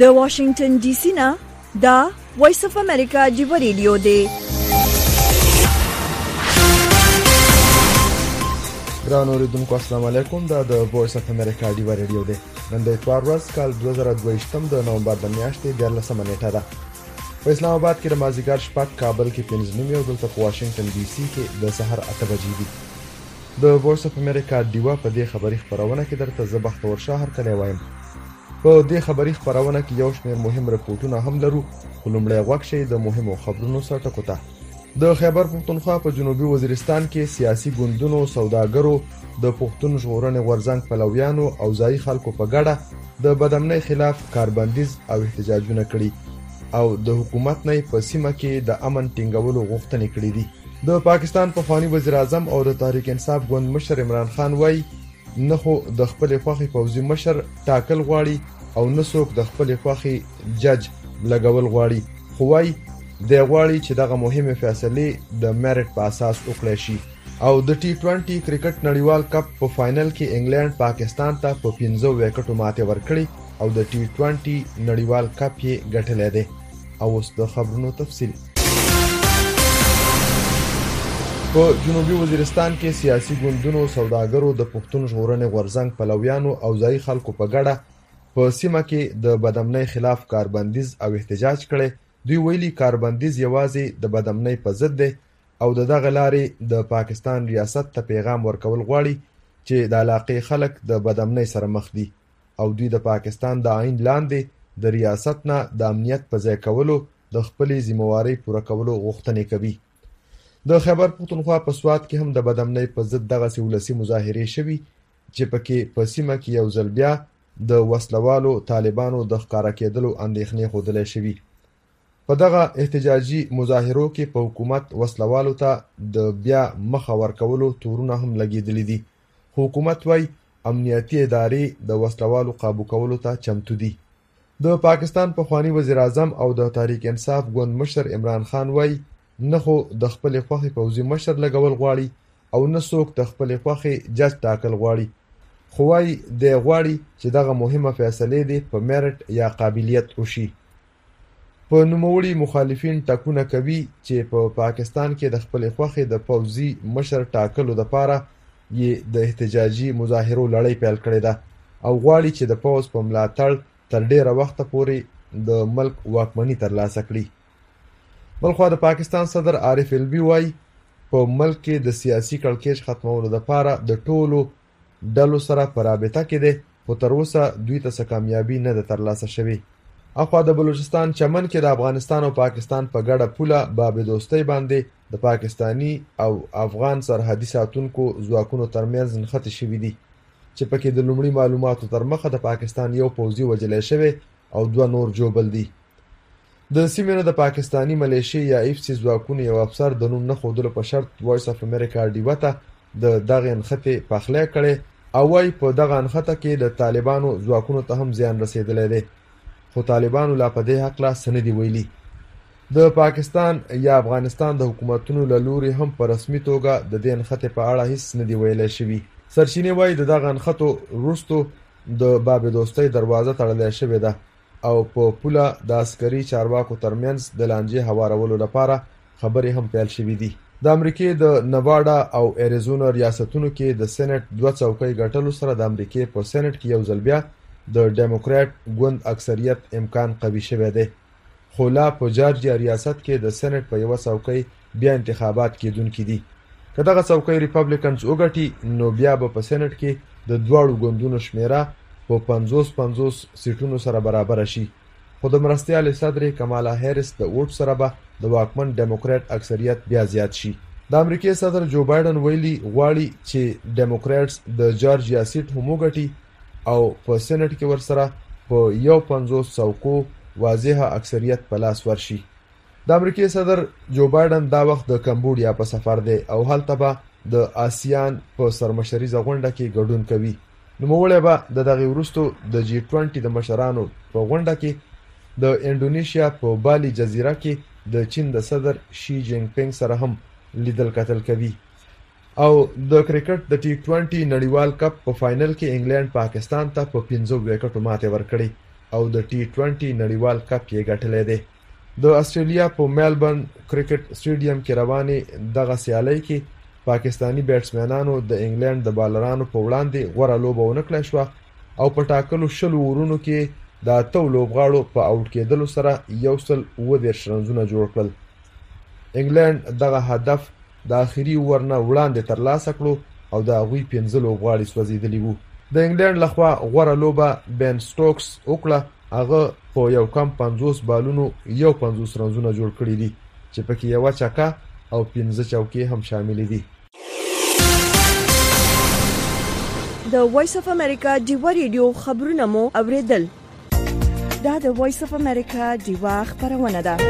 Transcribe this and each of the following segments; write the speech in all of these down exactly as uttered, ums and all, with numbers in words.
د واشنگټن ډي سي نه دا وایس اف امریکا جیو ریډیو دی. ګران اوریدونکو السلام علیکم. دا د وایس اف امریکا جیو ریډیو دی. نن د اتوار ورځ کال دوه زره دوه د نومبر د میاشتې دیارلسمه نیټه ده. په اسلام آباد کې د مازدیګر شپږ، کابل کې پنځه نیم او دلته په واشنگټن ډي سي کې د سحر اته بجې دي. د وایس اف امریکا ډیوا په دې خبري خبرونه کې درته زه بختور شاه هرکلی وایم. په دې خبري خبرونه کې یو شمېر مهم رپورټونه هم لرو، خو لومړی غوږ شئ د مهمو خبرونو سره ټکو ته. د خیبر پښتونخوا په جنوبي وزیرستان کې سیاسي ګوندونو، سوداګرو، د پښتون ژغورنې غورځنګ پلویانو او ځایي خلکو په ګډه د بدامنۍ خلاف کاربندیز او احتجاجونه کړي او د حکومت نه په سیمه کې د امن ټینګولو غوښتنې کړې دي. د پاکستان پخوانی وزیر اعظم او د تحریک انصاف ګوند مشر عمران خان وایي نه خو د خپل خوخي پوځي مشر ټاکل غواړي او نه څوک د خپل خوخي جج لګول غواړي، خو وایي د غواړي چې دغه مهمه فیصله د میرټ په اساس وکړي شي. او د ټي ټوئنټي کرکټ نړیوال کپ په فائنل کې انګلند پاکستان ته په پنځه وکټو ماته ورکړي او د ټي ټوئنټي نړیوال کپ یې ګټلې ده. او اوس د خبرونو تفصیل. په جنوبي وزیرستان کې سیاسي ګوندونو، سوداګرو، د پښتون ژغورنې غورځنګ پلویانو او ځایي خلکو په ګډه په سیمه کې د بدامنۍ خلاف کاربندیز او احتجاج کړي. دوی ویلي کاربندیز یوازې د بدامنۍ په ضد دی او د دغه لارې د پاکستان ریاست ته پیغام ورکول غواړي چې د علاقې خلک د بدامنۍ سره مخ دي او دوی د پاکستان د آئین لاندې د ریاست نه د امنیت په ځای کولو د خپلې ذمہوارۍ پوره کولو غوښتنې کوي. د خیبر پښتونخوا په سوات کې هم د بدامنۍ په ضد دغه سیولسي مظاهرې شوي چې پکې په سیمه کې یو ځل بیا د وسلوالو طالبانو د ښکارا کېدلو اندېښنې ښودلې شوي. په دغه احتجاجي مظاهرو کې په حکومت وسلوالو ته د بیا مخه ورکولو تورونه هم لګېدلي دي. حکومت وايي امنیتي ادارې د وسلوالو قابو کولو ته چمتو دي. د پاکستان پخوانی وزیر اعظم او د تحریک انصاف ګوند مشر عمران خان وايي نه خو د خپل خوخي پوځي مشر لګول غواړي او نه څوک د خپل خوخي جج ټاکل غواړي، خو وايي د غواړي چې دغه مهمه فیصله دی په میرټ یا قابلیت وشي. په نوموړي مخالفین ټاکونه کوي چې په پا پاکستان کې د خپل خوخي د پوځي مشر ټاکلو لپاره یې د احتجاجي مظاهرو لړۍ پیل کړې ده او غواړي چې د پوځ په ملاتړ تر ډیره وخته پورې د ملک واکمني ترلاسه کړي. بلخوا د پاکستان صدر عارف الوی وايي په ملک کې د سیاسي کړکېچ ختمولو لپاره د ټولو ډلو سره په رابطه کې ده، خو تر اوسه دوی ته څه کامیابي نه ده ترلاسه شوې. اخوا د بلوچستان چمن کې د افغانستان او پاکستان په ګډه پوله باب دوستۍ باندې د پاکستانی او افغان سرحدي ساتونکو ځواکونو ترمنځ نښتې شوې دي چې پکې د لومړي معلوماتو تر مخه د پاکستان یو پوځي وژلی شوی او دوه نور جوبل دي. د سیمې نه د پاکستانی ملیشیا یا ایف سی ځواکونو یو افسر د نوم نه ښودلو په شرط وایس اف امریکا ډیوا ته د دغه نښتې پخلی کړی او وایي په دغه نښته کې د طالبانو ځواکونو ته هم زیان رسېدلی دی، خو طالبانو لا په دې هکله څه نه دي ویلي. د پاکستان یا افغانستان د حکومتونو له لوري هم په رسمي توګه د دې نښتې په اړه هیڅ نه دي ویلی شوي. سرچینې وایي د دغه نښتو وروستو د باب دوستۍ دروازه تړلی شوې ده او په پوله د عسکري چارواکو ترمنځ د لانجې هوارولو لپاره خبرې هم پیل شوې دي. د امریکې د نواډا او اریزونا ریاستونو کې د سېنات دوه څوکۍ ګټلو سره د امریکې په سېنات کې یو ځل بیا د ډیموکرات ګوند اکثریت امکان قوي شوی دی، خو لا په جارجیا ریاست کې د سېنات په یوه څوکۍ بیا انتخابات کېدونکي دي. که دغه څوکۍ ریپبلیکنز وګټي نو بیا به په سېنات کې د دواړو ګوندونو شمیره په پنځوس پنځوس سیټونو سره برابر شي، خو د مرستیال صدر کمالا هریس د ووټ سره به د واکمن ډیموکرات اکثریت بیا زیات شي. د امریکای صدر جو بایدن ویلي غواړي چې ډیموکراتس د جارجیا سیټ هم وګټي او په سېنات کې ورسره په یو پنځوس څوکو واضحه اکثریت په لاس ورشي. د امریکای صدر جو بایدن دا وخت د کمبودیا په سفر دی او هلته به د آسیان په سرمشریزه غونډه کې ګډون کوي. نوموړی به د دغې وروستو د جی ټوئنټي د مشرانو په غونډه کې د انډونیشیا په بالي جزیره کې د چین د صدر شي جینګ پینګ سره هم لیدل کتل کوي. او د کرکټ د ټي ټوئنټي نړیوال کپ په فائنل کې انګلند پاکستان ته په پنځه وکټو ماته ورکړې او د ټي ټوینټي نړیوال کپ یې ګټلی دی. د استرالیا په میلبورن کرکټ سټیډیم کې روانې دغه سیالۍ کې پاکستانی بیټسمنانو د انګلند د بالرانو په وړاندې غوره لوبه ونه کړای شوه او په ټاکلو شلو اورونو کې د اتو لوبغاړو په آوټ کېدلو سره یو سل اووه دېرش رنزونه جوړ کړل. انګلند دغه هدف د آخري اوور نه وړاندې ترلاسه کړو او د هغوی پنځه لوبغاړي سوځېدلي وو. د انګلند لخوا غوره لوبه بین سټوکس وکړه. هغه په یو کم پنځوس بالونو یو پنځوس رنزونه جوړ کړي دي چې پکې یوه چکه او پنځه چوکۍ هم شامل دي. د وایس اف امریکا ډیوا ریډیو خبرونه مو اوریدل. دا د وایس اف امریکا ډیوا خبرونه ده.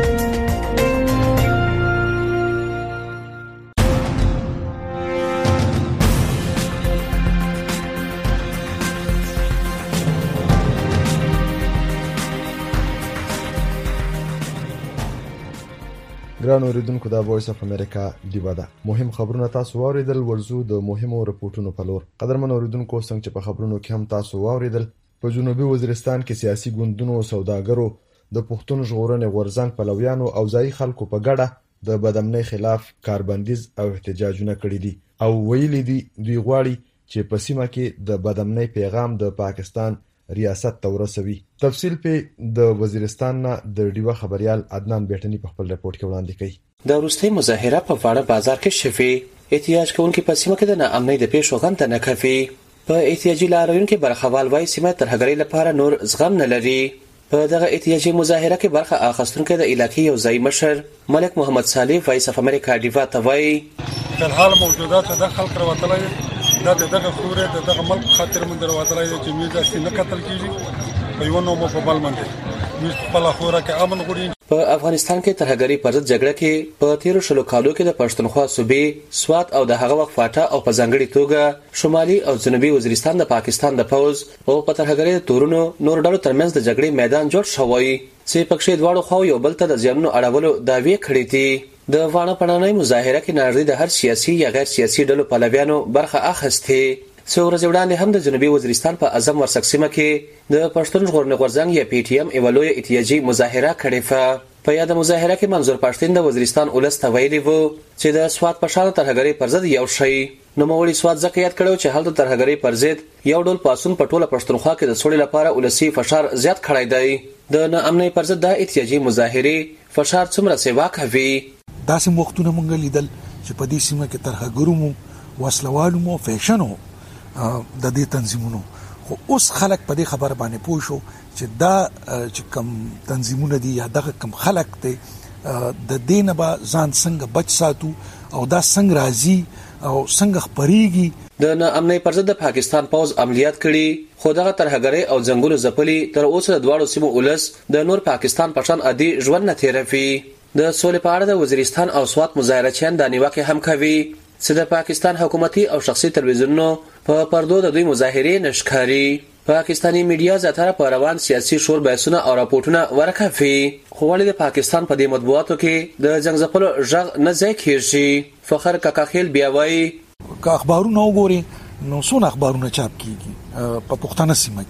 ګران اوریدونکو د وایس اف امریکا ډیوا ده. مهم خبرونه تاسو واوریدل. ورزو د مهمو رپورټونو په لور. قدرمن اوریدونکو څنګه چې په خبرونو کې هم تاسو واوریدل، په جنوبي وزیرستان کې سیاسي ګوندونو او سوداګرو د پښتون ژغورنې غورځنګ پلویانو او ځایي خلکو په ګډه د بدامنۍ خلاف کاربندیز او احتجاجونه کړي دي او ویلي دي دوی غواړي چې په سیمه کې د بدامنۍ پیغام د پاکستان ریاست ته ورسوي. تفصیل په د وزیرستان نه د ډیوا خبريال عدنان بیٹنی په خپل رپورت کې وړاندې کړي. د وروستي مظاهره په واړه بازار کې شوې. احتجاج کوونکي په سیمه کې د ناامنۍ د پیښو غم ته نه کفي. په احتجاجي لارویونو کې برخوال وای سیمه ترهګرۍ لپاره نور زغم نه لري. په دغه احتجاجي مظاهره کې برخه اخیستونکو د علاقې یو ځای مشر ملک محمد صالح وایس اف امریکا ډیوا ته وایي تر حال موجودات د خلک راوتلای دا دغه خورې دغه ملک خاطر من درواتلای چې میزه سینه قتل کیږي په یو نو په بل باندې موږ خپل خوره کې امن غوړي. په افغانستان کې ترهګرۍ پر ضد جګړه کې په تیرو شلو کالو کې د پښتونخوا صوبې سوات او د هغه وخت فاټا او په ځانګړي توګه شمالي او جنوبي وزیرستان د پاکستان د پوز او په ترهګرۍ تورونو نور ډلو ترمنځ د جګړې میدان جوړ شوی چې پکښې دواړو خواو یو بل ته د ځانونو اړولو دعوی کړې دي. د وانه پړانۍ مظاهره کې نړۍ د هر سیاسي یا غیر سیاسي ډلو پلویانو برخه اخیسته. څو ورځې وړاندې هم د جنوبي وزیرستان په اعظم ورسک سیمه کې د پښتون ژغورنې غورځنګ یا پی ټی ایم یو لوی احتجاجي مظاهره کړې و. په یاد مظاهره کې منظور پښتون د وزیرستان ولس ته ویلي وو چې د سواد په شان ترهګرۍ پر ضد یو شی نو موري سواد ځکه یاد کړو چې هلته ترهګرۍ پر ضد یو ډول پاسون په ټوله پښتونخوا کې د سولې لپاره ولسی فشار زیات کړی دی. د ناامنۍ پر ضد د احتجاجي مظاهره فشار څومره سیوا کوي. داسې وختونه مونږ لیدل چې په دې سیمه کې ترهګرو مو وسلوالو مو فیشنو د دې تنظیمونو خو اوس خلک په دې خبر باندې پوه شو چې دا چې کم تنظیمونه دي یا دغه کم خلک دي د دینه به ځان څنګه بچ ساتو او دا څنګه راځي او څنګه خبريږي. د ناامنۍ پر ضد د پاکستان پوز عملیات کړي خو دغه ترهګرۍ او ځنګلو ځپلي تر اوسه د دواړو سیمو ولس د نور پاکستان په شان عادي ژوند نه تیروي. د سولې په اړه د وزیرستان او سوات مظاهرچیان د نیوکه هم کوي چې د پاکستان حکومتي او شخصي تلویزیونونو په پردو د دوی مظاهره نشکاري. پاکستانی میډیا زیاتره په روان سیاسي شور بحثونه او راپورټونه ورکوي خو ولې د پاکستان په دې مطبوعاتو کې د جنگ ځپلو ژغ نه ځای کیږي. فخر کاکاخیل بیا وایي که اخبارونه وګوري نو څونه اخبارونه چاپ کیږي په پښتنه سیمه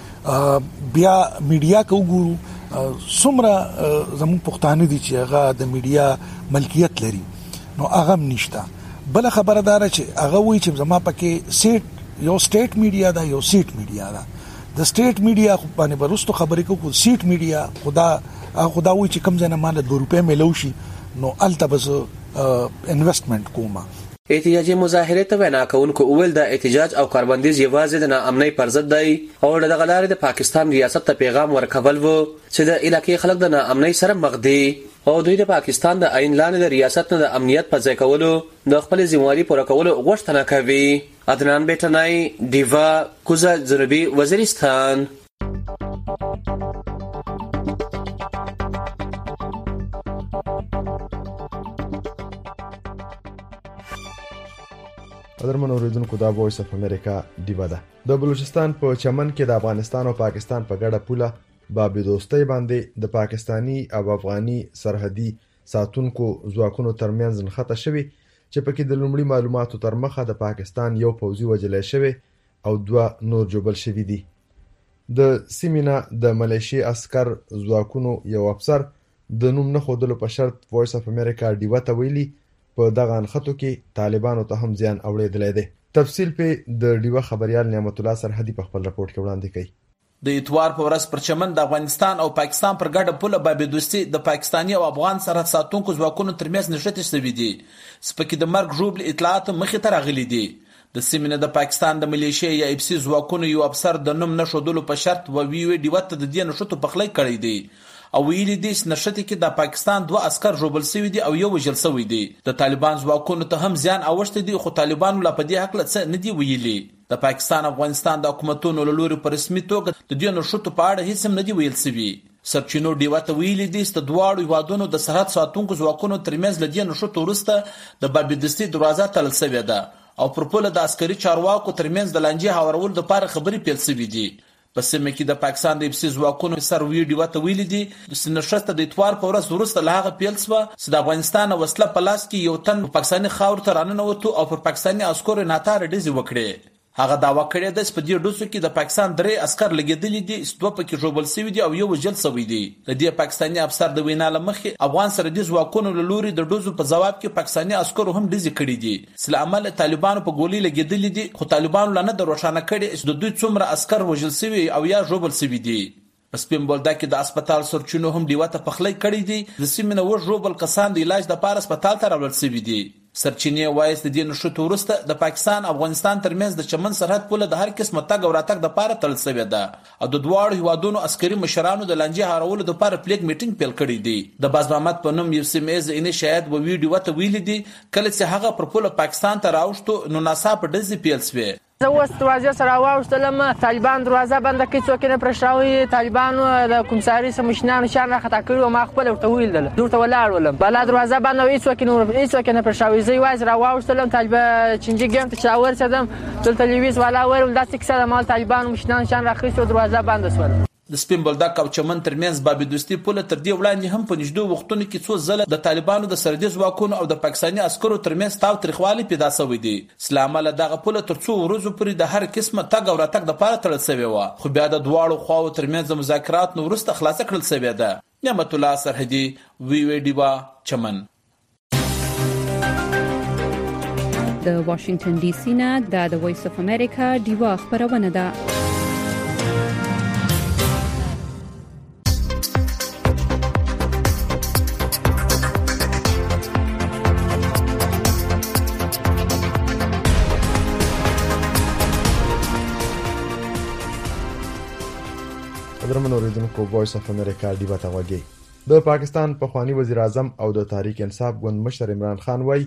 کې بیا میډیا کو ګورو څومره زموږ پښتانه دي چې هغه د میډیا ملکیت لري نو هغه نشته. بل خبردار چې هغه وایي چې زما پکې سیټ یو سټیټ میډیا دا یو سیټ میډیا دا د سټیټ میډیا خو باندې برستو خبرې کوو سیټ میډیا خدا خدا وایي چې کم ځنه مال دو روپے ملوشي نو الته بس انویسټمنٹ کومه. احتجاجي مظاهره ته وینا کوونکو اول د احتجاج او کاربندیز یوازې د ناامنۍ پر ضد دی او د غلارې د پاکستان ریاست ته پیغام ورکول وو چې د علاقې خلک د ناامنۍ سره مخ دي او دوی د پاکستان د عین لاندې د ریاست نه د امنیت په ځای کولو د خپل ذمہواری پوره کولو غوښتنه کوي. عدنان بیٹنای ډیوا کوزا جنوبي وزیرستان. قدرمن اوریدونکو دا وایس اف امریکا ډیوا ده. د بلوچستان په چمن کې د افغانستان او پاکستان په ګډه پوله باب دوستۍ باندې د پاکستانی او افغاني سرحدي ساتونکو ځواکونو ترمنځ نښته شوې چې پکې د لومړي معلوماتو تر مخه د پاکستان یو پوځي وژل شوی او دوه نور جوړل شوي دي. د سیمینا د ملیشي عسكر ځواکونو یو افسر د نوم نه ښودلو په شرط وایس اف امریکا ډیوه ته ویلي په دغه انخطو کې طالبانو ته هم زیان اوړېدلی دی. تفصیل په د ډیوه خبريال نعمت الله سرحدي په خپل راپورټ کې وړاندې کوي. د اتوار په ورځ پر چمن د افغانستان او پاکستان پر ګډه پوله بابي دوستي د پاکستاني او افغان سرحد ساتونکو ځواکونو ترمنځ نښتې شوې دي. سپکې د مرګ ژوبل اطلاعات مخې ته راغلي دي. د سیمې د پاکستان د ملیشیا یا اف سي ځواکونو یو افسر د نوم نشودلو په شرط و وی وی ډیوه ته د دې نښتو پخلی کړی دی او ویلي دي چې نښتې کې د پاکستان دوه عسكر ژوبل شوي دي او یو وژل شوی دی. د طالبان ځواکونو ته هم زیان اوښتی دی خو طالبانو لا په دې حق څه نه دی ویلي. د پاکستان افغانستان د حکومتونو له لوري په رسمي توګه د دې نښتو په اړه هیڅ هم نه دی ویل شوی. سرچینو ډیوه ته ویلي دي چې د دواړو هیوادونو د سرحد ساتونکو ځواکونو ترمنځ له دې نښتو وروسته د بابي دوستي دروازه تړل شوې ده او پر پوله د عسکري چارواکو ترمنځ د لانجې هوارولو لپاره خبرې پیل شوې دي. په سیمه کې د پاکستان د اف سي ځواکونو سر ویډیو ته ویلي دي چې نشسته د اتوار په ورځ وروسته له هغه پیل شوه چې د افغانستان وسله په لاس کې یو تن په پاکستاني خاور ته راننوتو او پر پاکستاني عسکرو ناتاره ډزې وکړې. هغه داوا کړې ده چې په دې ډزو کې د پاکستان درې عسكر لګېدلي دي چې دوه پکې ژوبل شوي دي او یو وژل شوی دی. د دې پاکستاني افسر د وینا له مخې افغان سرحدي ځواکونو له لوري د ډزو په ځواب کې پاکستاني عسکرو هم ډزې کړې دي چې له امله طالبانو په ګولۍ لګېدلي دي خو طالبانو لا نه ده روښانه کړې چې د دوی څومره عسكر وژل شوي او یا ژوبل شوي دي. په سپین بولدک کې د هسپتال سرچینو هم ډیوه ته پخلی کړی دی. د سیمې نه اووه ژوبل کسان د علاج لپاره هسپتال ته راوړل شوي دي. سرچینې وایي د دې نښتو وروسته د پاکستان افغانستان ترمنځ د چمن سرحد پوله د هر قسمه تګ او راتګ لپاره تړل شوې ده او د دواړو هیوادونو عسکري مشرانو د لانجې هارولو لپاره پلیګ میټینګ پیل کړی دی. د باز محمد په نوم یو سیمه ایز انې شاید و ویډیو ته ویلي دي کله چې هغه پر پوله پاکستان ته راوښتو نو ناڅاپه ډزې پیل شوې. زه اوس دروازې سره واوښتلم، طالبان دروازه بنده کړې، څوک یې نه پرېښراوي. طالبانو د کومساري څه مشرانو شیان راخطا کړي وو، ما خپله ورته ویلدله، زه ورته ولاړ ولم، بلا دروازه بنده وه، هېڅوک یې نه پرېښراوي. زه یوازې راواوښتلم، طالبه چینجي ګیم ته چې راورسېدم دلته لویس والا ویل داسې کیسه ده، ما طالبانو مشرانو شیان راخیستي وو، دروازه بنده شوله. د سپین بولدک او چمن ترمنځ بابي دوستي پوله تر دې وړاندې هم په نږدې وختونو کې څو ځله د طالبانو د سرحدي ځواکونو او د پاکستاني عسکرو ترمنځ تاو تریخوالی پیدا شوی دی. چې له امله دغه پوله تر څو ورځو پورې د هر قسمه تګ او راتګ دپاره تړل شوې وه، خو بیا د دواړو خواو ترمنځ د مذاکراتو نه وروسته خلاصه کړل شوې ده. نعمت الله سرحدي، وی وی ډیوا، چمن. د واشنگټن ډي سي نه د وایس اف امریکا ډیوا خبرونه ده. درمن اوریدونکو وایس اف امریکا ډیوه ته وګورئ. د پاکستان پخوانی وزیر اعظم او د تحریک انصاف ګوند مشر عمران خان وایي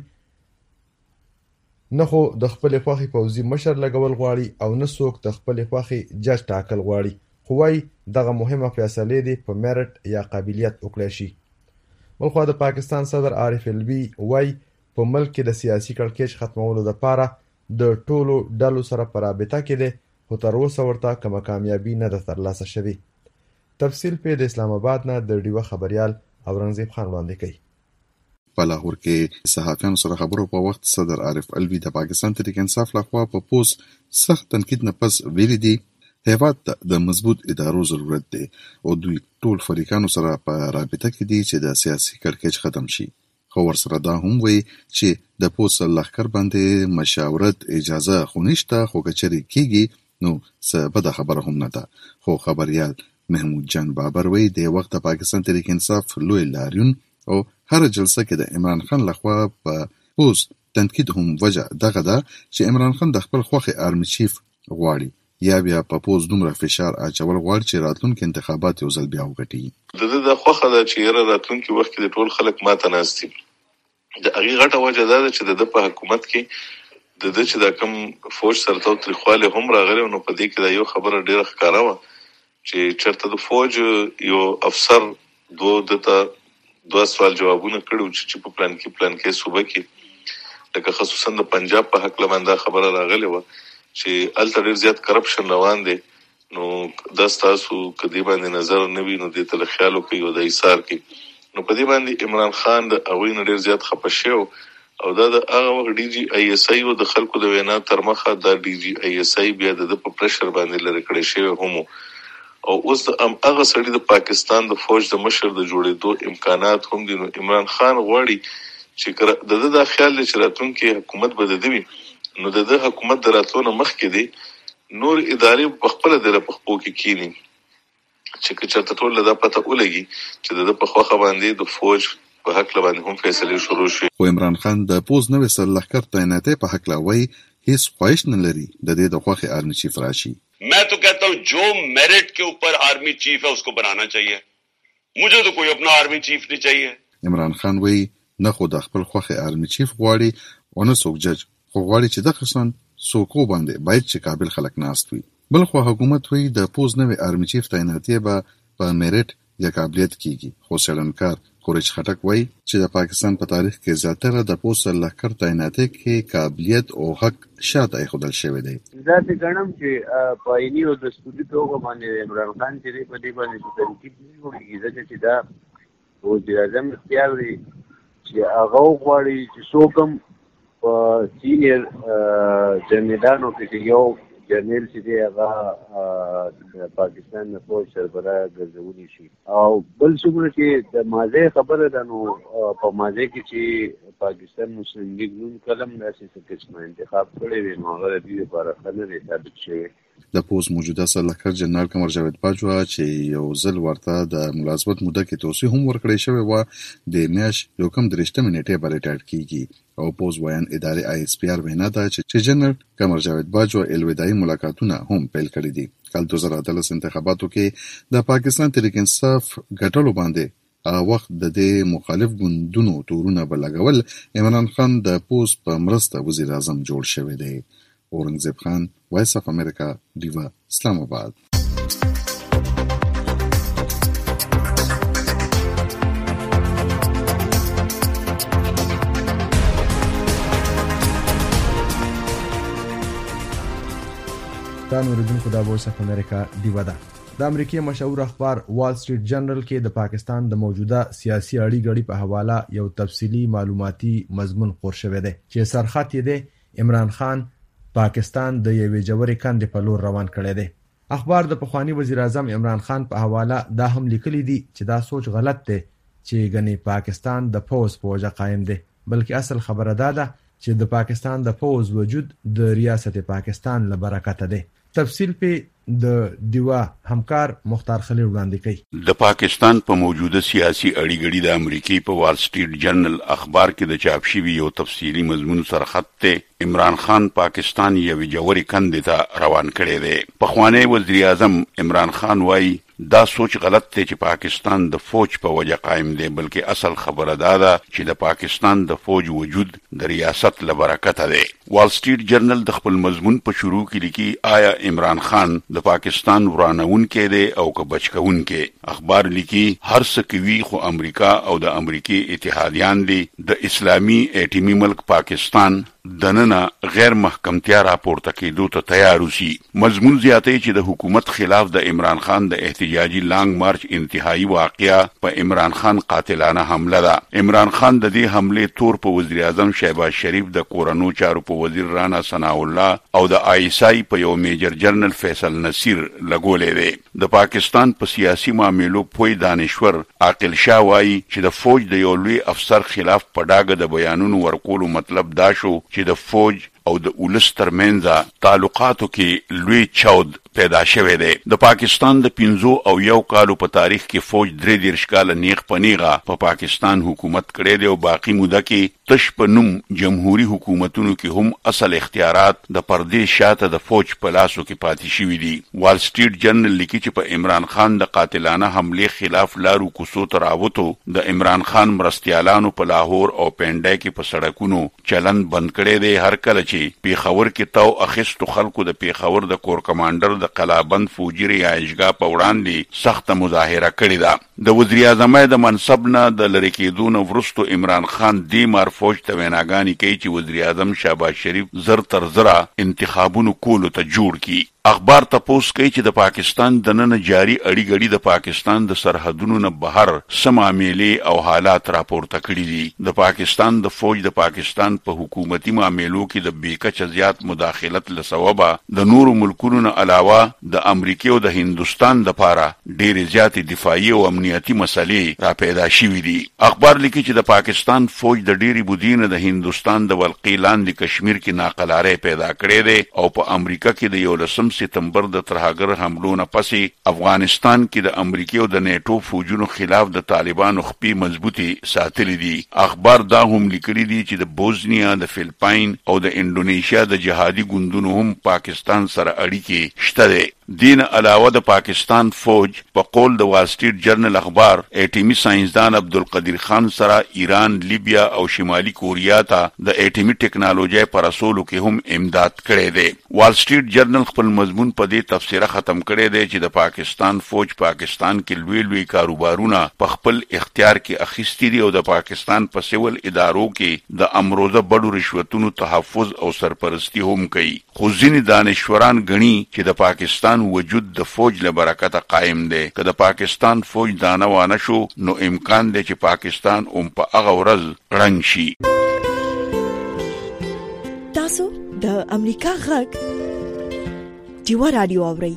نه خو د خپل خوخي پوزي مشر لګول غواړي او نه څوک د خپل خوخي جج ټاکل غواړي، خو وايي دغه مهمه فیصله دي په میرټ یا قابلیت وکړي شي. بلخو د پاکستان صدر عارف الوی وايي په ملک کې د سیاسي کړکېچ ختمولو لپاره د ټولو ډلو سره په رابطه کې دي، خو تر اوسه ورته کومه کامیابی نه ده ترلاسه شوې. تفصیل په د اسلام آباد نه د ډیوه خبريال اورنګزیب خان وړاندې کوي. په لاهور کې صحافیانو سره خبرو په وخت صدر عارف الوی د پاکستان تحریک انصاف لخوا په پوسټ سخت تنقید نه پس ویلي دي هیواد ته د مضبوط ادارو ضرورت دی او دوی ټول فریقانو سره په رابطه کې دي چې د سیاسي کړکېچ ختم شي. خو ورسره دا هم وایي چې د پوسټ لښکر باندې مشاورت اجازه خو نشته، خو کچري کېږي نو څه بده خبره هم نه ده. خو خبريال محمود جان بابر وایي د وخت د پاکستان تحریک انصاف لوی لاریون او هر جلسه کې د عمران خان لخوا په پوسټ تنقید هم وجه دغه ده چې عمران خان د خپل خوخي آرمي چیف غواړي یا بیا په پوسټ دومره فشار اچول غواړي چې راتلونکي انتخابات یو ځل بیا وګټي. د د خوخه د چیرې راتلونکي وخت کې د ټول خلک ماته ناستي د هغه غټه وجه ده چې د په حکومت کې د د چې د کم فوج سره تو تریخواله هم راغلی نو په دې کې دا یو خبره ډیره ښکاره و چې چرته د فوج یو افسر دوه دته دوه سوال جوابونه کړو چې په پلان کې پلان کې صوبه کې لکه خصوصا د پنجاب په حق لمنده خبره راغلی و چې الته ډیر زیات کرپشن روان دی. نو د تاسو کدی باندې نظر نه وي نو د تل خیالو کوي او د ایثار کې نو په دې باندې عمران خان د اوین ډیر زیات خپشه او دا د هغه ډي جی آی اس آی او د خلکو د وینا تر مخه د ډي جی آی اس آی بیا د په پرشر باندې لری کړی شوی هم او اوس هم هغه سړي د پاکستان د فوج د مشر د جوړېدو امکانات هم دي. نو عمران خان غواړي چې د د خیال چې راتلونکي حکومت به د دوی نو د د حکومت د راتلو مخکې دي نور ادارې په خپل د پخپو کې کینی چې چرته ټول دا پته ولګي چې د په خوخه باندې د فوج په حق باندې هم فیصله شروع شي. خو عمران خان د پوز نوې سرلښکر تعیناتي په حق لوي هیڅ خواهش نه لري د دې د خوخه آرمی چیف راشي. मैं तो कहता हूँ जो मेरिट के ऊपर आर्मी चीफ है उसको बनाना चाहिए, मुझे तो कोई अपना आर्मी चीफ नहीं चाहिए. عمران خان وی نه خو د خپل خوخه آرمی چیف غواړي او نه څوک جج، خو غواړي چې د خصن څوک باندې باید چې قابل خلک ناست وي. بل خو حکومت وی د پوز نوې آرمی چیف تعیناتي به په میرټ یا قابلیت کیږي. خو سړنکار کورچ خټک وای چې د پاکستان په تاریخ کې زیاتره د پوز سرلښکر تعیناتي کې قابلیت او حق شاته ایښودل شوی دی. دا د ګڼم چې په عیني او دستوري توګه باندې عمران خان چې په دې باندې تنقید نه کوي ځکه چې دا وزیر اعظم اختیار دی چې هغه غواړي چې څوک هم په سینیر جنرالانو کې یو جنرال چې دی هغه د پاکستان د فوج سربراه ګرځولي شي. او بل څومره چې د مازه خبره ده نو په مازه کې چې پاکستان مسلم لیگ نوم کلم داسې څه قسمه انتخاب کړی وي نو هغه د دې لپاره ښه نه دی ثابت شوی. د پوز موجوده سرلښکر جنرال قمر جاوید باجوا چې یو ځل ورته د ملازمت موده کې توصیه هم ورکړی شوی و د میاشت یو کم درېشتمې نیټې به ریټایرډ کیږي. او پوز وایان ادارې آی اس پی آر وینا ده چې جنرال قمر جاوید باجوا الوداعي ملاقاتونه هم پیل کړي دي. کال دوه زره اتلس انتخاباتو کې د پاکستان تحریک انصاف ګټلو باندې هغه وخت د دې مخالف ګوندونو تورونه بلګول عمران خان د پوز په مرسته وزیر اعظم جوړ شوی دی. اورنګزیب خان، وایس اف امریکا، ډیوا، اسلام آباد. دا نوردونکو دا وایس اف امریکا ډیوا ده. د امریکای مشهور اخبار وال سټریټ جرنل کې د پاکستان د موجوده سیاسي اړیګړي په حواله یو تفصیلی معلوماتي مضمون خور شوی دی چې سرخط یې دی عمران خان پاکستان د یوې جوړې کندې په لور روان کړی دی. اخبار د پخوانی وزیر اعظم عمران خان په حواله دا هم لیکلی دی چې دا سوچ غلط دی چې ګنې پاکستان د پوز په وجه قائم دی، بلکې اصل خبره دا ده چې د پاکستان د پوز وجود د ریاست پاکستان له برکته دی. تفصیل په د دیوا همکار مختار خلیل وړاندې کوي. د پاکستان په موجوده سیاسي اړیګړي د امریکای په وال سټریټ جرنل اخبار کې د چاپ شوی یو تفصیلی مضمون سرخط ته عمران خان پاکستان یوې جوړې کندې ته روان کړی دی. پخوانی وزیر اعظم عمران خان وایي دا سوچ غلط دی چې پاکستان د فوج په وجه قائم دی، بلکې اصل خبره دا ده چې د پاکستان د فوج وجود د ریاست له برکته دی. وال سټریټ جرنل د خپل مضمون په شروع کې لیکي آیا عمران خان د پاکستان ورانونکی دی او که بچکونکی. اخبار لیکي هر څه کوي خو امریکا او د امریکای اتحادیان دي د اسلامي ایټمي ملک پاکستان دننه غیر محکمتیا راپورته کېدو ته تیار اوسي. مضمون زیاتوي چې د حکومت خلاف د عمران خان د احتجاجي لانګ مارچ انتهایی واقعیا په عمران خان قاتلانه حمله ده. عمران خان د دې حمله تور په وزیر اعظم شهباز شریف د کورونو چارو په وزیر رانا ثناء الله او د آی اس آی په یو میجر جنرال فیصل نصیر لګولې دی. د پاکستان په سیاسي معاملو پوی دانشور عاقل شاه وایي چې د فوج د یو لوی افسر خلاف په ډاګه د بیانونو ورکولو مطلب دا شو چې د فوج او د ولس ترمنځ تعلقاتو کې لوی چود پیدا شوه دی. د پاکستان د پنځو او یو کالو په تاریخ کې فوج درې دیرش کاله نیغ پنیغه په پاکستان حکومت کړی دی او باقی موده کې تش په نوم جمهوریت حکومتونو کې هم اصل اختیارات د پردې شاته د فوج په لاسو کې پاتې شوي دي. وال سټریټ جرنل لیکي چې په عمران خان د قاتلانه حمله خلاف لارو کوڅو ته راووتو د عمران خان مرستیالانو په لاهور او پنډای کې په سړکونو چلن بند کړی دی. هر کله چې پیښور کې تاو اخیستو خلکو د پیښور د کور کمانډر د قلابند فوجي رهایشګاه په وړاندې سخته مظاهره کړې ده. د وزیر اعظم د منصب نه د لری کېدو نه وروسته عمران خان دې مار فوج ته ویناګانې کوي چې وزیر اعظم شهباز شریف زر تر زره انتخابونو کولو ته جوړ کی. اخبار تپوس کوي چې د پاکستان د نن جاري اړیګړي د پاکستان د سرحدونو نه بهر سم معاملې او حالات راپورته کړي دي. د پاکستان د فوج د پاکستان په حکومتي معاملو کې د بیکچه زیات مداخلت لسببه د نورو ملکونو نه علاوه د امریکا او د هندستان د لپاره ډېر زیات دفاعي او امنیتي مسلې را پیدا شوې دي. اخبار لیکي چې د پاکستان فوج د ډېری بودینه د هندستان د ولقې لاندې کشمیر کې ناقلاره پیدا کړې ده او په امریکا کې د یولسم سپتمبر د ترهګر حملو نه پسې افغانستان کې د امریکا او د نیټو فوجونو خلاف د طالبانو خپي مضبوطي ساتلې دي. اخبار دا هم لیکلي دي چې د بوزنیا، د فلپاین او د انډونیشیا د جهادي ګوندونو هم پاکستان سره اړیکې شته دي. دین علاوه د پاکستان فوج په قول د وال سټریټ جرنل اخبار ایټمی ساينسدان عبدالقدیر خان سره ایران، لیبیا او شمالي کوریا ته د ایټمی ټکنالوژي پر رسولو کې هم امداد کړي دي. وال سټریټ جرنل خپل مضمون په دې تفسیره ختم کړي دی چې د پاکستان فوج پاکستان کې لوی لوی کاروبارونه په خپل اختیار کې اخیستي دي او د پاکستان په سیول ادارو کې د امروزه بډو رشوتونو تحفظ او سرپرستی هم کوي. خو ځینې دانشوران غني چې د پاکستان وجود د فوج له برکته قائم دی. که د پاکستان فوج دانه وانه شو نو امکان دی چې پاکستان هم په هغه ورځ رنګ شي. تاسو د امریکا غږ ډیوا رادیو اورئ.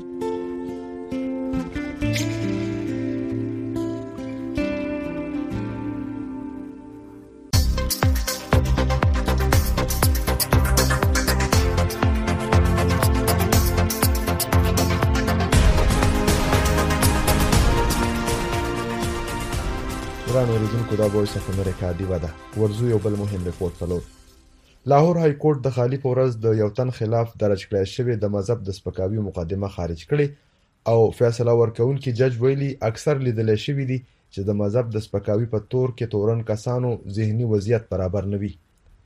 ورانو اوریدونکو دا وایس اف امریکا دی ودا ورزو یو بل مهم ریپورت فلور. لاهور های کورټ د خالی په ورځ د یو تن خلاف درج کړای شوی د مذهب د سپکاوي مقدمه خارج کړي او فیصله ورکونکي جج ویلي اکثر لیدل شوی دي چې د مذهب د سپکاوي په تور کې تورن کسانو ذهني وضعیت برابر نه وي.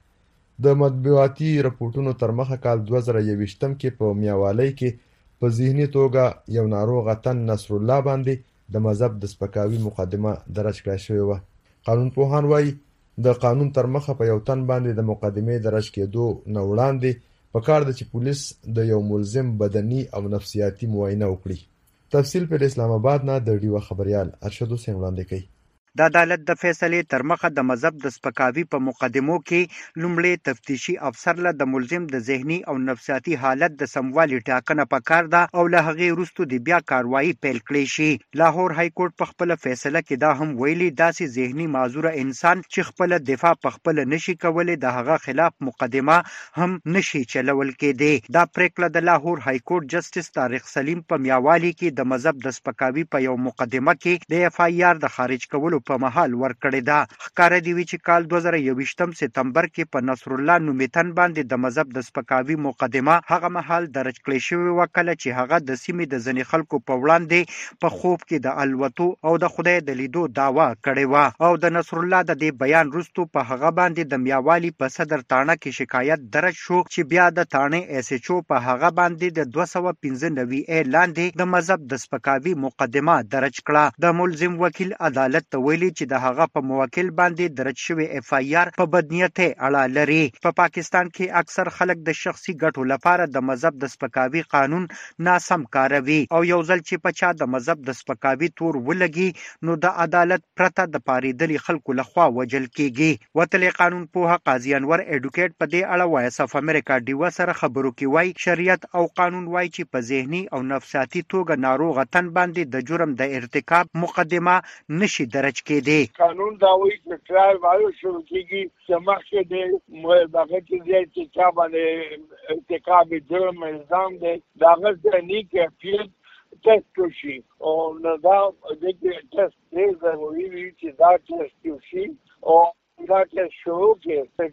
د مطبوعاتي رپورټونو تر مخه کال دوه زره یوویشتم کې په میاوالی کې په ذهني توګه یو ناروغ تن نصر الله باندې د مذهب د سپکاوي مقدمه درج کړای شوی و. قانون پوهان وایي د قانون تر مخه په یو تن باندې د مقدمې درج کېدو نه وړاندې پکار ده چې پولیس د یو ملزم بدني او نفسیاتي معاینه وکړي. تفصیل پر اسلام آباد نه د ډیوا خبريال ارشد حسین وړاندې کوي. د عدالت د فیصلې تر مخه د مذهب د سپکاوي په مقدمو کې لومړی تفتیشي افسر له د ملزم د ذهني او نفسیاتي حالت د سموالي ټاکنه پکار ده او له هغې وروسته د بیا کاروایی پیل کړی شي. لاهور های کورټ په خپل فیصله کې دا هم ویلي داسې ذهني معذوره انسان چې خپل دفاع په خپل نشي کولی د هغه خلاف مقدمه هم نشي چلول کېدی. دا پریکړه د لاهور های کورټ جسټس طارق سلیم په میاوالی کې د مذهب د سپکاوي په یو مقدمه کې د اف آی آر د خارج کولو په محل ورکړی ده. ښکاره دی چې کال دوه زره یوویشتم سپتمبر کې په نصر الله نومیتن باندې د مذهب د سپکاوي مقدمه هغه محل درج کړی شوی و کله چې هغه د سیمې د ځینې خلکو په وړاندې په خوب کې د الوتو او د خدای د لیدو دعوا کړې وه او د نصر الله د دې بیان وروسته په هغه باندې د میاوالی په صدر تاڼه کې شکایت درج شو چې بیا د تاڼې ایس ایچ او په هغه باندې د دوه سوه پنځه نوي ای لاندې د مذهب د سپکاوي مقدمه درج کړه. د ملزم وکیل عدالت ته ویلي چې د هغه په موکل باندې درج شوی اف آی آر په بدنیته اړه لري. په پا پاکستان کې اکثر خلک د شخصي ګټو لپاره د مذهب د سپکاوي قانون ناسم کاروي او یو ځل چې په چا د مذهب د سپکاوي تور ولګي نو د عدالت پرته د پاریدلي خلکو لخوا وجل کیږي. وتلې قانون پوها قاضي انور اډوکیټ په دې اړه وایس اف امریکا ډیوا سره خبرو کې وایي شریعت او قانون وایي چې په ذهني او نفسیاتي توګه ناروغ تن باندې د جرم د ارتکاب مقدمه نشي درج کېدی. قانون دا وایي چې ټرایل وایو شروع کیږي چې مخکې د هغه کې د ارتکاب باندې ارتکاب جرم الزام دی د هغه ذهني کیفیت ټیسټ وشي او نو دا د ټیسټ ډېر ضروري وي چې دا ټیسټ وشي او دا ټیسټ شروع کړي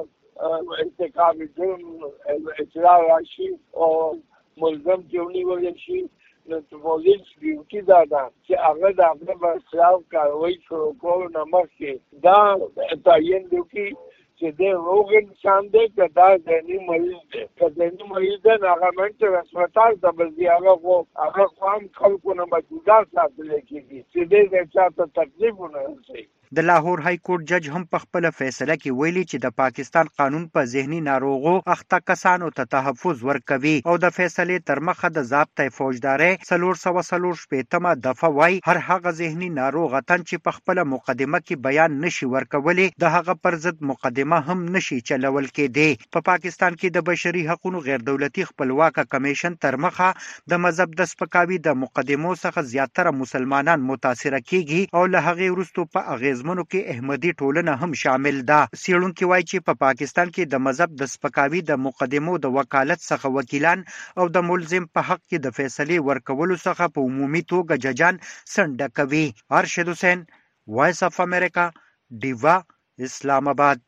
چې ارتکاب جرم اطلاع راشي او ملزم کې ونیول شي. نو پولیس ډیوټي دا ده چې هغه د هغه په خلاف کاروایي شروع کولو نه مخکې دا تعین وکړي چې دی روغ انسان دی که دا ذهني مریض دی. که ذهني مریض دی نو هغه منټل هسپتال ته به ځي، هغه خو هغه خو هم خلکو نه به جدا ساتلی کېږي چې دی د چا ته تکلیف ونه رسوي. د لاهور های کورټ جج هم په خپل فیصله کې ویلي چې د پاکستان قانون په ذهني ناروغو اخته کسانو ته تحفظ ورکوي او د فیصلې تر مخه د ضابطه فوجدارۍ څلور سوه څلور شپېتمه دفعه وایي هر هغه ذهني ناروغ تن چې په خپل مقدمه کې بیان نشي ورکولی د هغه پر ضد مقدمه هم نشي چلول کېدی. په پاکستان کې د بشري حقوقو غیر دولتي خپلواکه کمیشن تر مخه د مذهب د سپکاوي د مقدمو څخه زیاتره مسلمانان متاثره کیږي او له هغې وروسته په اغیز منو کې احمدي ټولنه هم شامل ده. څېړونکي وایي چې په پاکستان کې د مذهب د سپکاوي د مقدمو د وکالت څخه وکیلان او د ملزم په حق کې د فیصلې ورکولو څخه په عمومي توګه ججان سنډه کوي. ارشد حسین، وایس اف امریکا، ډیوا، اسلام آباد.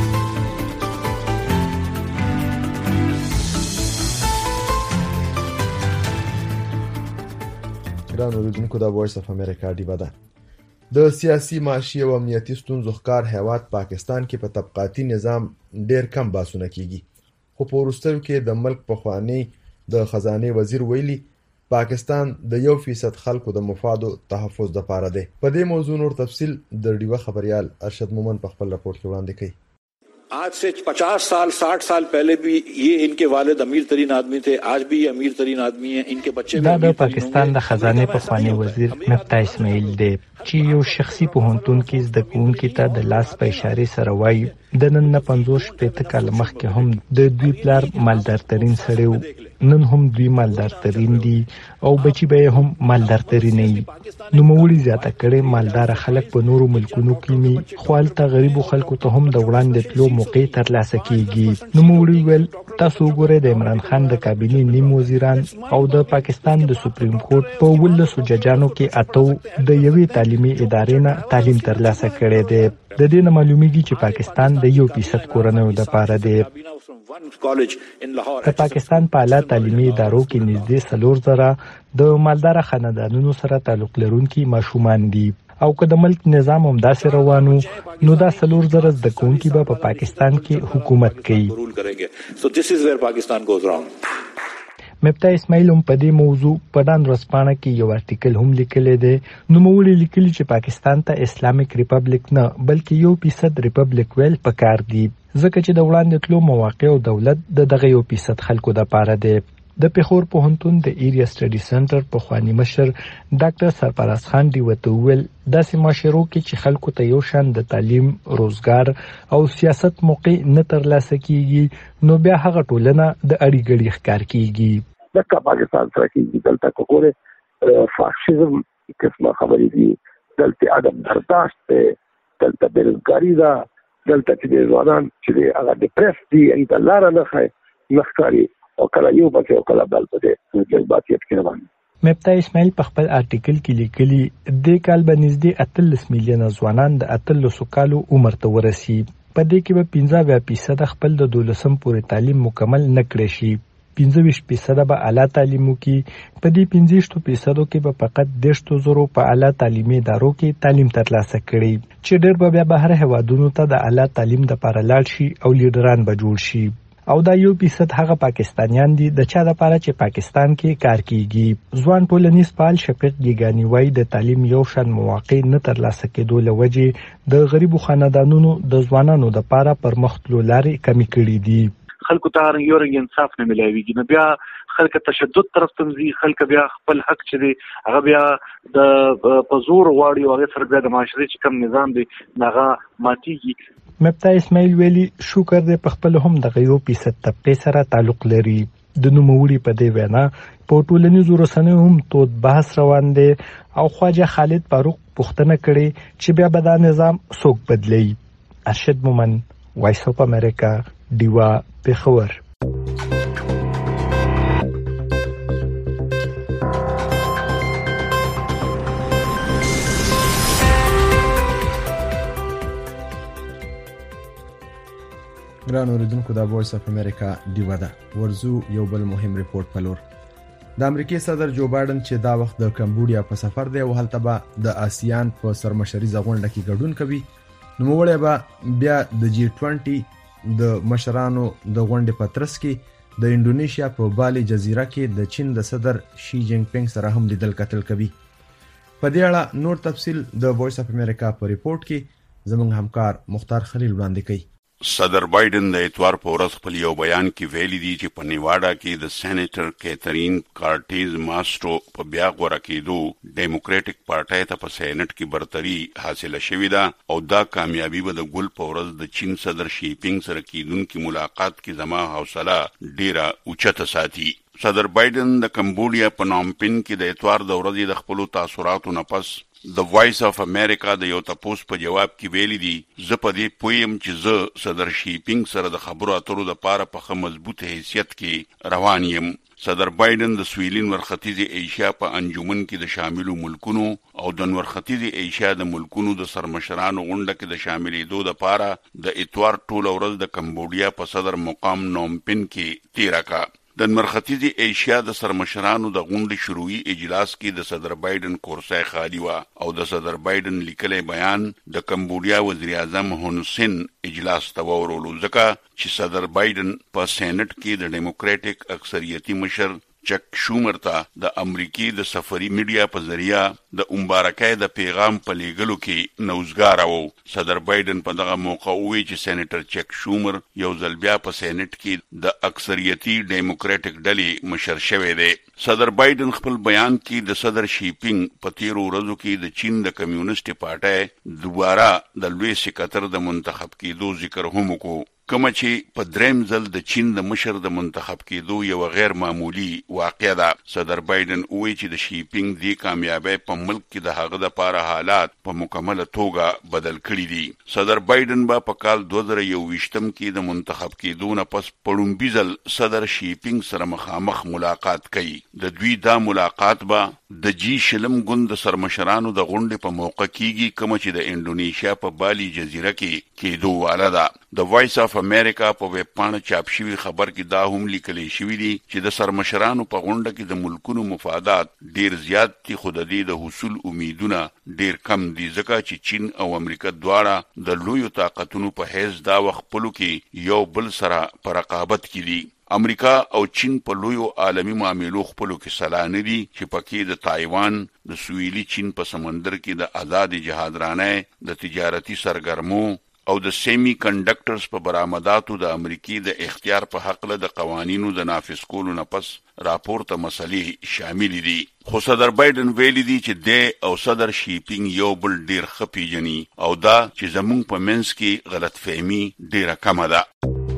ګران اوریدونکو، د وایس اف امریکا ډیوا ده. د سیاسي، معاشي او امنیتي ستونزو ښکار هیواد پاکستان کې په طبقاتي نظام ډیر کم باسونه کیږي، خو په وروستیو کې د ملک پخوانی د خزانه وزیر ویلي پاکستان د یو فیصد خلکو د مفادو تحفظ لپاره دی. په دې موضوع نور تفصیل د ډیوا خبريال ارشد مومن په خپل راپور کې وړاندې کړي. आज से पचास साल साठ साल पहले भी ये इनके वालिद अमीर तरीन आदमी थे, आज भी ये अमीर तरीन आदमी हैं. इनके बच्चे دا د پاکستان د خزانه پخوانی وزیر مفتا اسماعیل دی چې یو شخصي پوهنتون کې زده کوونکي ته د لاس په اشاره سره وایي د نن نه پنځوس شپېته کال مخکې هم د دوی پلار مالدارترین سړی و، نن هم دوی مالدارترین دي او بچي به هم مالدارترین وي. نوموړي زیاته کړې مالدار خلک په نورو ملکونو کې می خو هلته غریبو خلکو ته هم د وړاندې تلو موقع ترلاسه کیږي. نوموړي ویل تاسو وګورئ د عمران خان د کابینې نیم وزیران او د پاکستان د سپریم کورټ په ولسو ججانو کې اتو د یوې تعلیمي ادارې نه تعلیم ترلاسه کړی دی. د دې نه معلومیږي چې پاکستان د یو فیصد کورنیو لپاره دی. د پاکستان په اعلی تعلیمي ادارو کې نږدې څلور زره د مالدار خاندانونو سره تعلق لرونکي ماشومان دي او که د ملک نظام هم داسې روانو نو دا څلور زره زده کوونکي به په پاکستان کې حکومت کوي. مفتا اسماعیل هم په دې موضوع په ډان ورځپاڼه کې یو آرټیکل هم لیکلی دی. نوموړي لیکلي چې پاکستان ته اسلامیک ریپبلیک نه بلکې یو فیصد ریپبلیک ویل پکار دي ځکه چې د وړاندې تلو مواقع او دولت د دغه یو فیصد خلکو دپاره دی. د پېښور پوهنتون د ایریا سټډي سنټر پخواني مشر ډاکټر سرفراز خان ډیوه ته وویل داسې معاشرو کې چې خلکو ته یو شان د تعلیم، روزګار او سیاست موقع نه ترلاسه کیږي نو بیا هغه ټولنه د اړې ګړې ښکار کیږي. دغه پاکستان سره کې دلته کوګوره فاشیزم قسمه خبرې دي، دلته عدم برداشت دی، دلته بیروزګاري ده، دلته چې ځوانان چې هغه ډیپریس دي انت لاره نه ښایي نه ښکاري او کله یو بچي او کله بل په دې جذباتیت کې روان. مفتا اسماعیل په خپل آرټیکل کې لیکلي د کال به نږدې اتلس میلیونه ځوانان د اتلسو کالو عمر ته ورسي. په دې کې به پنځه اویا فیصده خپل د دولسم پورې تعلیم مکمل نه کړی شي، پنځه ویشت فیصده به اعلی تعلیم وکړي، په دې پنځه ویشتو فیصدو کې به فقط دېرشو زرو په اعلی تعلیمي ادارو کې تعلیم ترلاسه کړي چې ډېر به بیا بهر هیوادونو ته د اعلی تعلیم دپاره لاړ شي او لیډران به جوړ شي. او دا یو فیصد هغه پاکستانیان دي د چا لپاره چې پاکستان کې کار کیږي. ځوان ټولنیز فعال شفیق ګیګاني وایي د تعلیم یو شان مواقع نه ترلاسه کېدو له وجې د غریبو خاندانونو د ځوانانو لپاره پرمخ تلو لارې کمې کړي دي. خلکو ته یو رنګ انصاف نه ملاويږي، نو بیا خلک تشدد طرف ته ځي، خلک بیا خپل حق چې دی هغه بیا د پزور غواړي او هغه سره بیا د معاشري چې کوم نظام دی هغه ماتيږي. مفتا اسماعیل ویلي شکر دې په خپل هم د یو فیصد طبقې سره تعلق لري. د نوموړي په دې وینا په ټولنیزو رسنیو هم تود بحث روان دی او خواجه خالد فاروق پوښتنه کړې چې بیا به دا نظام څوک بدلی. ارشد مومن، وایس اف امریکا، ډیوا، پېښور. ګران اوریدونکو، دا وایس اف امریکا ډیوا ده. ورزو یو بل مهم ریپورت پلور. د امریکای صدر جو بایدن چې دا وخت د کمبودیا په سفر دی او هلته به د آسیان په سرمشري غونډه کې ګډون کوي نوموړی به بیا د جی ټوینټي د مشرانو د غونډې په ترڅ کې د انډونیشیا په بالي جزیره کې د چین د صدر شي جینګ پینګ سره هم لیدل کتل کوي. په دې اړه نور تفصیل د وایس اف امریکا په ریپورت کې زموږ همکار مختار خلیل وړاندې کوي. صدر بایدن د اتوار په ورځ خپل یو بیان کې ویلي دي چې په نیواډا کې د سېنیټر کیترین کارټیز ماسترو په بیا غوړه کېدو ډیموکراټک پارټۍ ته په سېنیټ کې برتري حاصله شوې ده او دا کامیابی به د ګل په ورځ د چین صدر شي پینګ سره کېدونکي ملاقات کې زما حوصله ډیره اوچته ساتي. صدر بایدن د کمبودیا په نامپین کې د اتوار د ورځې د خپل تاثیراتو نه پس د وایس اف امریکا د یو تپوس په جواب کې ویلي دي زه په دې پویم چې زه صدر شي پینګ سره د خبرو اترو لپاره په مضبوط حیثیت کې روان یم. صدر بایدن د سویلین ورختیزي ایشیا په انجمن کې د شاملو ملکونو او د ورختیزي ایشیا د ملکونو د سرمشرانو غونډه کې د شاملېدو لپاره د اتوار ټول ورځ د کمبودیا په صدر مقام نامپین کې تیر کړ. د مرختیزي ایشیا د سرمشرانو د غونډې شروعي اجلاس کې د صدر بایدن کورسای خالی و او د صدر بایدن لیکلي بیان د کمبودیا وزیر اعظم هون سین اجلاس ته ورولو ځکه چې صدر بایدن په سېنیټ کې د ډیموکراټک اکثریتي مشر چک شومر ته د امریکای د سفري میډیا په ذریعہ د مبارکۍ د پیغام په لیږلو کې نوزګار وو. صدر بایدن په دغه موقع وی چې سېنیټر چک شومر یو ځل بیا په سېنیټ کې د اکثریتي ډیموکراټک ډلې مشر شوی دی. صدر بایدن خپل بیان کې د صدر شي پینګ په تیرو ورځو کې د چین د کمیونست پارټۍ دوباره د لوی سکتر د منتخب کېدو ذکر هم وکړو، کوم چې په دریم ځل د چین د مشر د منتخب کېدو یو غیر معمولی واقعه ده. صدر بایدن وایي چې د شي پینګ دی کامیابی په ملک کې د هغه د لپاره حالات په مکمله توګه بدل کړي دي. صدر بایدن به په کال دوه زره یوویشتم کې د منتخب کېدو نه پس پړومبي ځل صدر شي پینګ سره مخامخ ملاقات کوي. د دوی دا ملاقات به د جی شلم ګوند د سرمشرانو د غونډې په موقع کېږي کوم چې د انډونیشیا په بالي جزیره کې کېدو واله ده. د وایس اف امریکا په ویب پاڼه چاپ شوی خبر کې دا هم لیکل شوی دی چې د سرمشرانو په غونډه کې د ملکونو مفادات ډیر زیات دي خو د دې د حصول امیدونه ډیر کم دي ځکه چې چین او امریکا دواړه د لویو طاقتونو په حیث دا وخت پلو کې یو بل سره په رقابت کې دي. امریکا او چین په لویو عالمی معاملو خپلو کې سلانه دي چې پکې د تایوان د سویلي چین په سمندر کې د آزاد جهادرانه د تجارتي سرګرمو او د سیمی کنډکټرز په برآمداتو د امریکای د اختیار په حق له د قوانینو د نافذ کولو نه پس راپورته مسلې شامل دي. خو صدر بایدن ویلي دي چې د او صدر شي پینګ یو بل ډیر ښه پیژني او دا چې زموږ په منځ کې غلط فهمي ډیره کمه ده.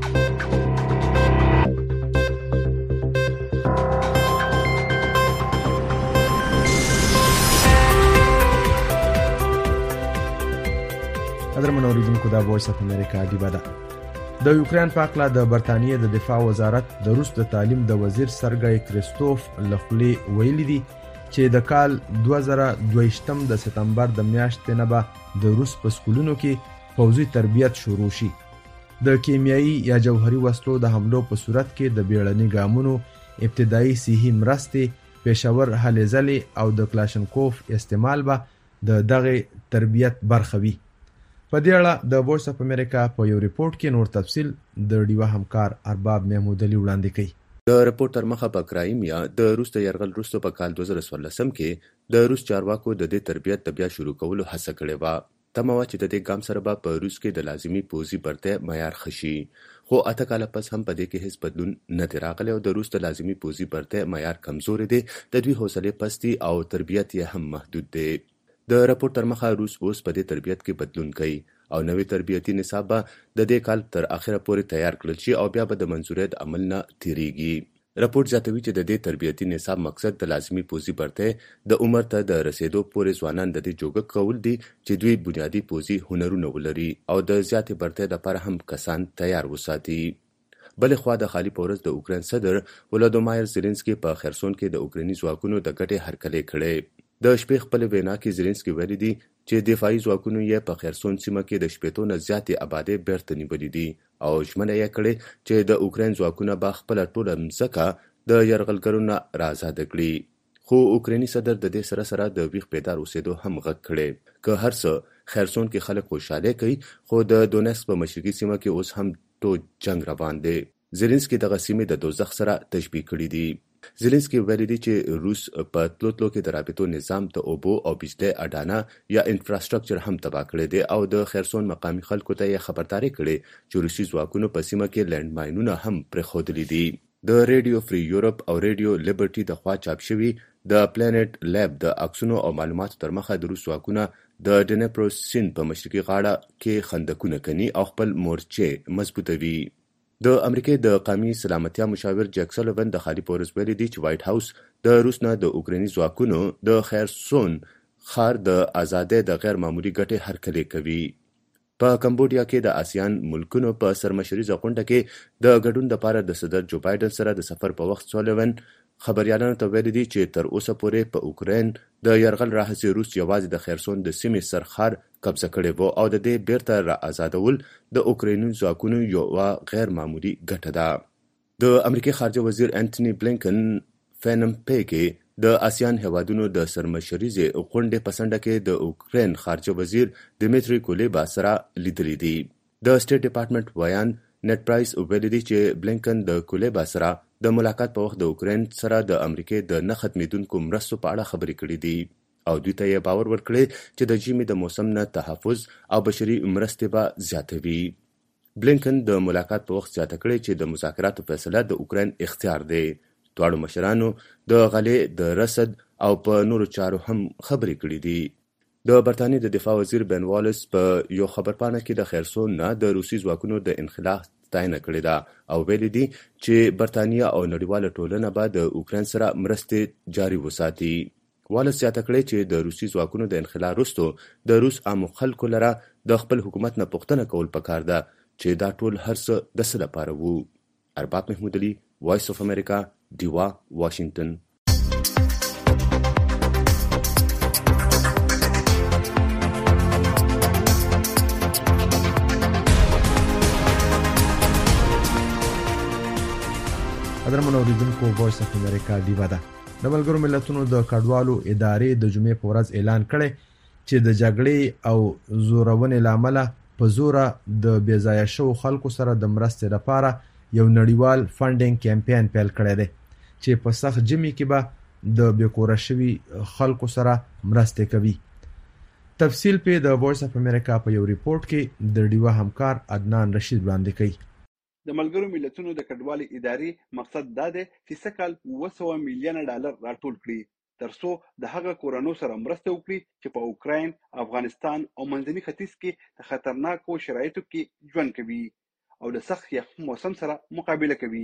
قدرمن اوریدونکو دا وایس اف امریکا دی بدا د یوکرين په اړه د برتانیې د دفاع وزارت د روس د تعلیم د وزیر سرګای کریستوف لخلی ویلي دي چې د کال دوه زره دوهشتم د سپتمبر د میاشتې نه به د روس په سکولونو کې پوځي تربیت شروع شي. د کیمیاوي یا جوهري وسلو د حملو په صورت کې د بیړني ګامونو ابتدایي صحي مرستې پېښور هلې ځلې او د کلاشنکوف استعمال به د دغه تربیت برخه وي. په دې اړه د وایس اف امریکا په یو ریپورت کې نور تفصیل د ډیوا همکار ارباب محمود علي وړاندې کوي. د ریپورت تر مخه په کرایمیا د روس د یرغل وروسته په کال دوه زره څوارلسم کې د روس چارواکو د دې تربیت د بیا شروع کولو هڅه کړې وه. تمه وه چې د دې ګام سره به په روس کې د لازمي پوځي برتۍ معیار ښه شي، خو اته کاله پس هم په دې کې هیڅ بدلون نه دی راغلی او د روس د لازمي پوځي برتۍ معیار کمزوری دی، د دوی حوصلې پستې او تربیت یې هم محدود دی. د راپور تر مخه روس اوس په دې تربیت کې بدلون کوي او نوې تربیتي نصاب به د دې کال تر اخره پورې تیار کړل شي او بیا به د منظورۍ د عمل نه تیریږي. راپور زیاتوي چې د دې تربیتي نصاب مقصد د لازمي پوځي برتۍ د عمر ته د رسیدو پورې ځوانان د دې جوګه کول دي چې دوی بنیادي پوځي هنرونه ولري او د زیاتې برتۍ لپاره هم کسان تیار وساتي. بلې خوا د خالي پورس د اوکراین صدر ولادیمیر زيلنسکي په خرسون کې د اوکرایني ځواکونو د ګټې هرکلی کړی. د شپې خپل وینا کې زيلنسکي ویلي دي چې دفاعي ځواکونو یې په خرسون سیمه کې د شپېتو نه زیاتې آبادۍ بیرته نیولې دي او ژمنه یې کړې چې د اوکراین ځواکونه به خپله ټوله مځکه د یرغلګرو نه را آزاده کړي. خو اوکراني صدر د دې سره سره د ویښ بیدار اوسېدو هم غږ کړی که هر څه خیرسون کې خلک خوشاله کوي خو د دونیتسک په مشرقي سیمه کې اوس هم تو جنگ روان دی. زيلنسکي دغه سیمې د دوزخ سره تشبیه کړې دي. زيلنسکي ویلي دی چې روس په تلو تلو کې د رابطو نظام ته اوبو او بجلی اډانه یا انفراستراکچر هم تباه کړی دی او د خیرسون مقامي خلکو ته یې خبرداري کړې چې روسي ځواکونو په سیمه کې لینډ ماینونه هم پرېښودلي دي. د ریډیو فری یورپ او ریډیو لیبرټي د خوا چاپ شوي د پلانټ لیب د عکسونو او معلوماتو تر مخه د روس ځواکونه د ډنپرو سیند په مشرقي غاړه کې خندقونه کوي او خپل مورچې مضبوطوي. د امریکای د قومي سلامتیا مشاور جک سلیوان د خالي پورس ویلي دی چې وایټ هاوس د روس نه د اوکراني ځواکونو د خیرسون ښار د ازادۍ د غیر معمولي ګټې هرکلی کوي. په کمبودیا کې د آسیان ملکونو په سرمشریزه غونډه کې د ګډون لپاره د صدر جو بایدن سره د سفر په وخت سلیوان خبريالانو ته ویلي دي چې تر اوسه پورې په اوکراین د یرغل راهیسې روس یوازې د خیرسون د سیمې سرخار قبضه کړی وو او د دې بیرته را آزادول د اوکرایني ځواکونو یوه غیر معمولي ګټه ده. د امریکای خارجه وزیر انټونی بلینکن فینم پی کې د آسیان هیوادونو د سرمشریزې غونډې په څنډه کې د اوکراین خارجه وزیر دمیتری کولیبا سره لیدلي دي. د سټیټ ډپارټمنټ ویان نت پرایس ویلي دی چې بلینکن د کولیبا سره د ملاقات په وخت د اوکراین سره د امریکای د نه ختمېدونکو مرستو په اړه خبرې کړې دي او دوی ته یې باور ورکړی چې د ژمي د موسم نه تحفظ او بشري مرستې به زیاتوي. بلینکن د ملاقات په وخت زیاته کړې چې د مذاکراتو فیصله د اوکراین اختیار دی. دواړو مشرانو د غلې د رسد او په نورو چارو هم خبرې کړې دي. د برتانیې د دفاع وزیر بن والس په یو خبرپاڼه کې د خیرسون نه د روسي ځواکونو د انخلا ستاینه کړې ده او ویلي دي چې برتانیه او نړیواله ټولنه به د اوکراین سره مرستې جاري وساتي. والس زیاته کړې چې د روسي ځواکونو د انخلا وروسته د روس عامو خلکو لره د خپل حکومت نه پوښتنه کول پکار ده چې دا ټول هر څه د څه لپاره وو. ارباب محمود علي، وایس اف امریکا، دیوا، واشنگټن. قدرمن اوریدونکو وایس اف امریکا دیوا ده. د ملګرو ملتونو د کډوالو ادارې د جمعې په ورځ اعلان کړی چې د جګړې او زورونې لامل په زور د بیځایه شو خلکو سره د مرستې لپاره یو نړیوال فانډینګ کمپاین پیل کړی دی چې په سخت ژمي کې به د بیکوره شوي خلکو سره مرستې کوي. تفصیل په د وایس اف امریکا په یو ریپورت کې د ډیوا همکار عدنان رشید وړاندې کوي. د ملګرو ملتونو د کډوالو ادارې مقصد دا دی چې سکهال اوه سوه میلیونه ډالر راټول کړي ترڅو د هغه کورونو سره مرسته وکړي چې په اوکراین، افغانستان او منځني ختیځ کې د خطرناکو شرایطو کې ژوند کوي او د سخت یخ موسم سره مقابله کوي.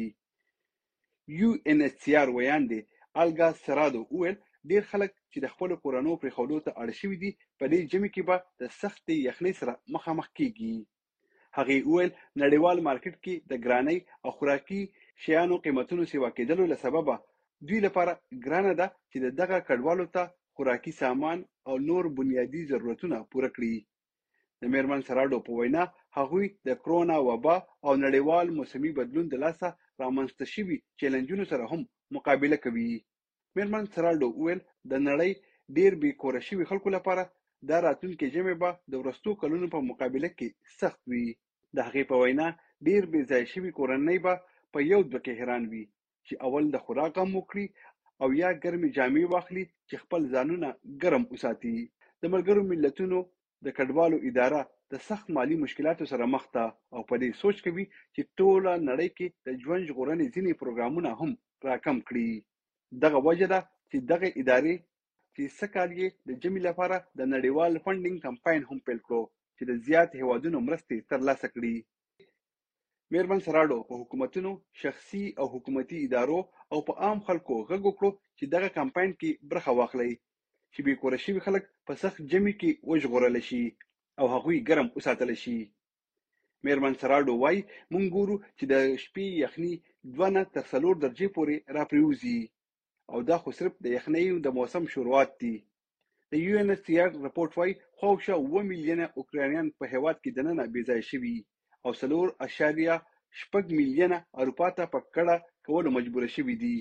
یو ان ایچ سی آر ویان دی الګا سرادو ویل ډیر خلک چې د خپل کورونو پرې خولو ته اړ شوي دي په دې ژمي کې به د سخت یخنۍ سره مخامخ کیږي. هغه ویل نړیوال مارکیټ کې د ګرانۍ او خوراکي شیانو قیمتونو سیوا کېدلو له سببه دوی لپاره ګرانه ده چې د دغه کډوالو ته خوراکي سامان او نور بنیادی ضرورتونه پوره کړي. د میرمن سراډو په وینا هغوی د کرونا وبا او نړیوال موسمي بدلون د لاسه رامنځته شوي چیلنجونو سره هم مقابله کوي. میرمن سراډو ویل د نړۍ ډیر بې کوره شوي خلکو لپاره دا راتلونکي ژمي به د وروستو کلونو په مقابله کې سخت وي. د هغې په وینا ډیر بې ځای شوي کورنۍ به په یو دوه کې حیران وي چې اول د خوراک غم وکړي او یا ګرمې جامې واخلي چې خپل ځانونه ګرم وساتي. د ملګرو ملتونو د کډوالو اداره د سخت مالی مشکلاتو سره مخ ده او په دې سوچ کوي چې ټوله نړۍ کې د ژوند ژغورنې ځینې پروګرامونه هم راکم کړي. دغه وجه ده چې دغه ادارې چې سږ کال یې د ژمي لپاره د نړیوال فنډینګ کمپاین هم پیل کړو چې د زیات هیوادونو مرستې ترلاسه کړي. میرمن سراډو په حکومتونو، شخصي او حکومتي ادارو او په عام خلکو غږ وکړو چې دغه کمپاین کې برخه واخلي چې بې کوره شوي خلک په سخت ژمي کې وژغورل شي او هغوی ګرم وساتل شي. میرمن سراډو وایي موږ ګورو چې د شپې یخني دوه نه تر څلور درجې پورې راپریوځي او دا خو صرف د یخنۍ د موسم شروعات دي. د یو ان ایچ سی آر رپورټ وایي خواوشا اووه میلیونه اوکرانیان په هیواد کې دننه بې ځای شوي او څلور اعشاریه شپږ میلیونه اروپا ته په کډه کولو مجبور شوي دي.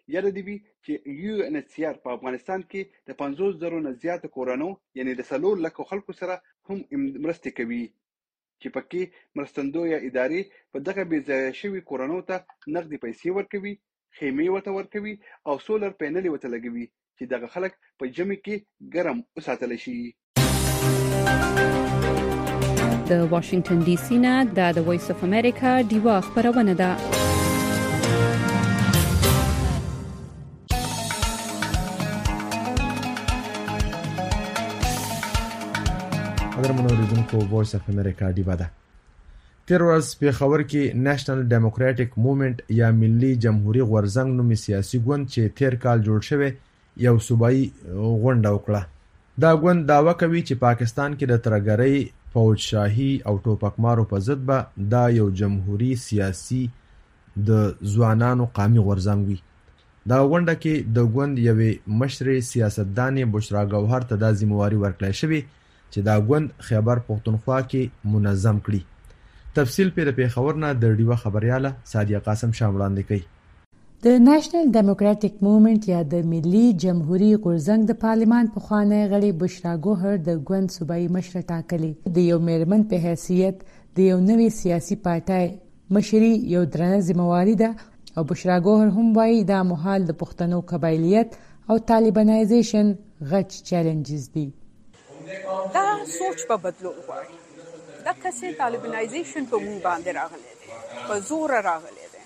یاد دی وی چې یو ان ایچ سی آر په افغانستان کې د پنځوس زرو نه زیات کورونو یعنی د څلور لکو خلکو سره هم مرستې کوي چې پکې مرستندویه ادارې په دغه بې ځایه شوي کورونو ته نغدي پیسې ورکوي، خیمې ورته ورکوي او سولر پینلې ورته لګوي چې دغه خلک په ژمي کې ګرم وساتلی شي. د واشنگټن ډي سي نه د وایس اف امریکا ډیوا خبرونه ده. اگر منوریدونکو وایس اف امریکا ډیوا ده. تیر ورځ په خبر کې نېشنل ډیموکراټک موومېنټ یا ملي جمهوریت غورځنګ نومي سیاسي ګوند چې تیر کال جوړ شوی یو صوبایي غونډه وکړه. دا ګوند دعوا کوي چې پاکستان کې د ترګرۍ، فوجشاهي او ټوپکمارو په ضد به دا یو جمهوریت سیاسي د ځوانانو قامي غورځنګ وي. دا غونډه کې د ګوند یوې مشرې سیاستدانې بشرا ګوهر ته دا ذمہواري ورکړل شوې چې دا ګوند خیبر پښتونخوا کې منظم کړي. تفصیل په پیښور نه د ډیوا خبرياله سادیه قاسم شاملاندې کوي. د نېشنل ډیموکراټک موومېنټ یا د ملي جمهوریت غورځنګ د پارلمان په خوانه غړي بشرا ګوهر د ګوند صوبایي مشر ټاکلې د یو میرمن په حیثیت د یو نوي سیاسي پارټای مشري یو درنه ذمہواري ده او بشرا ګوهر هم وايي دا مهال د پښتنو قبایلیت او طالبانایزیشن غټ چیلنجز دي. دا سوچ په بدلون غواړي. دا کسې طالبانایزیشن په مونږ باندې راغلی دی، په زور راغلی دی.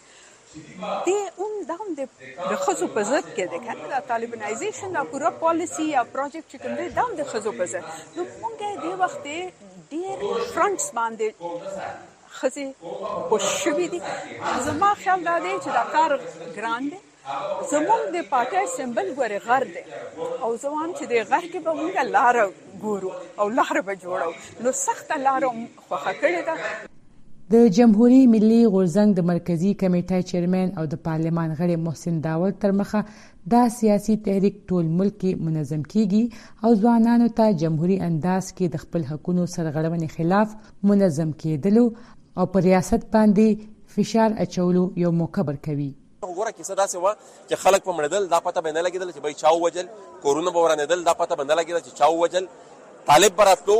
دی اون دا هم د ښځو په ضد کې دی که نه. دا طالبانایزیشن دا پوره پالیسي یا پروجیکټ چې کوم دی دا هم د ښځو په ضد. نو مونږ یې دې وخت ډېر فرنټس باندې ښځې پوش شوي دي. زما خیال دا دی چې دا کار ګران دی. زمونږ د پارټای سمبل ګورې غر دی او زه وایم چې د غر کې به مونږ لاره ګورو او لاره به جوړو. نو سخته لاره خوښه کړې ده. د جمهوریت ملي غورځنګ د مرکزی کمیټې چیرمن او د پارلمان غړي محسن داود تر مخه دا سیاسي تحریک ټول ملک کې منظم کیږي او ځوانانو ته جمهوریت انداز کې د خپل حقوقو سرغړونې خلاف منظم کېدلو او پر ریاست باندې فشار اچولو یو موقع ورکوي. وګوره کیسه داسې وه چې خلک په مړېدل، دا پته به نه لګېدل چې بای چا ووجل، کورونه به ورانېدل، دا پته به نه لګېدل چې چا ووجل. طالب به راتلو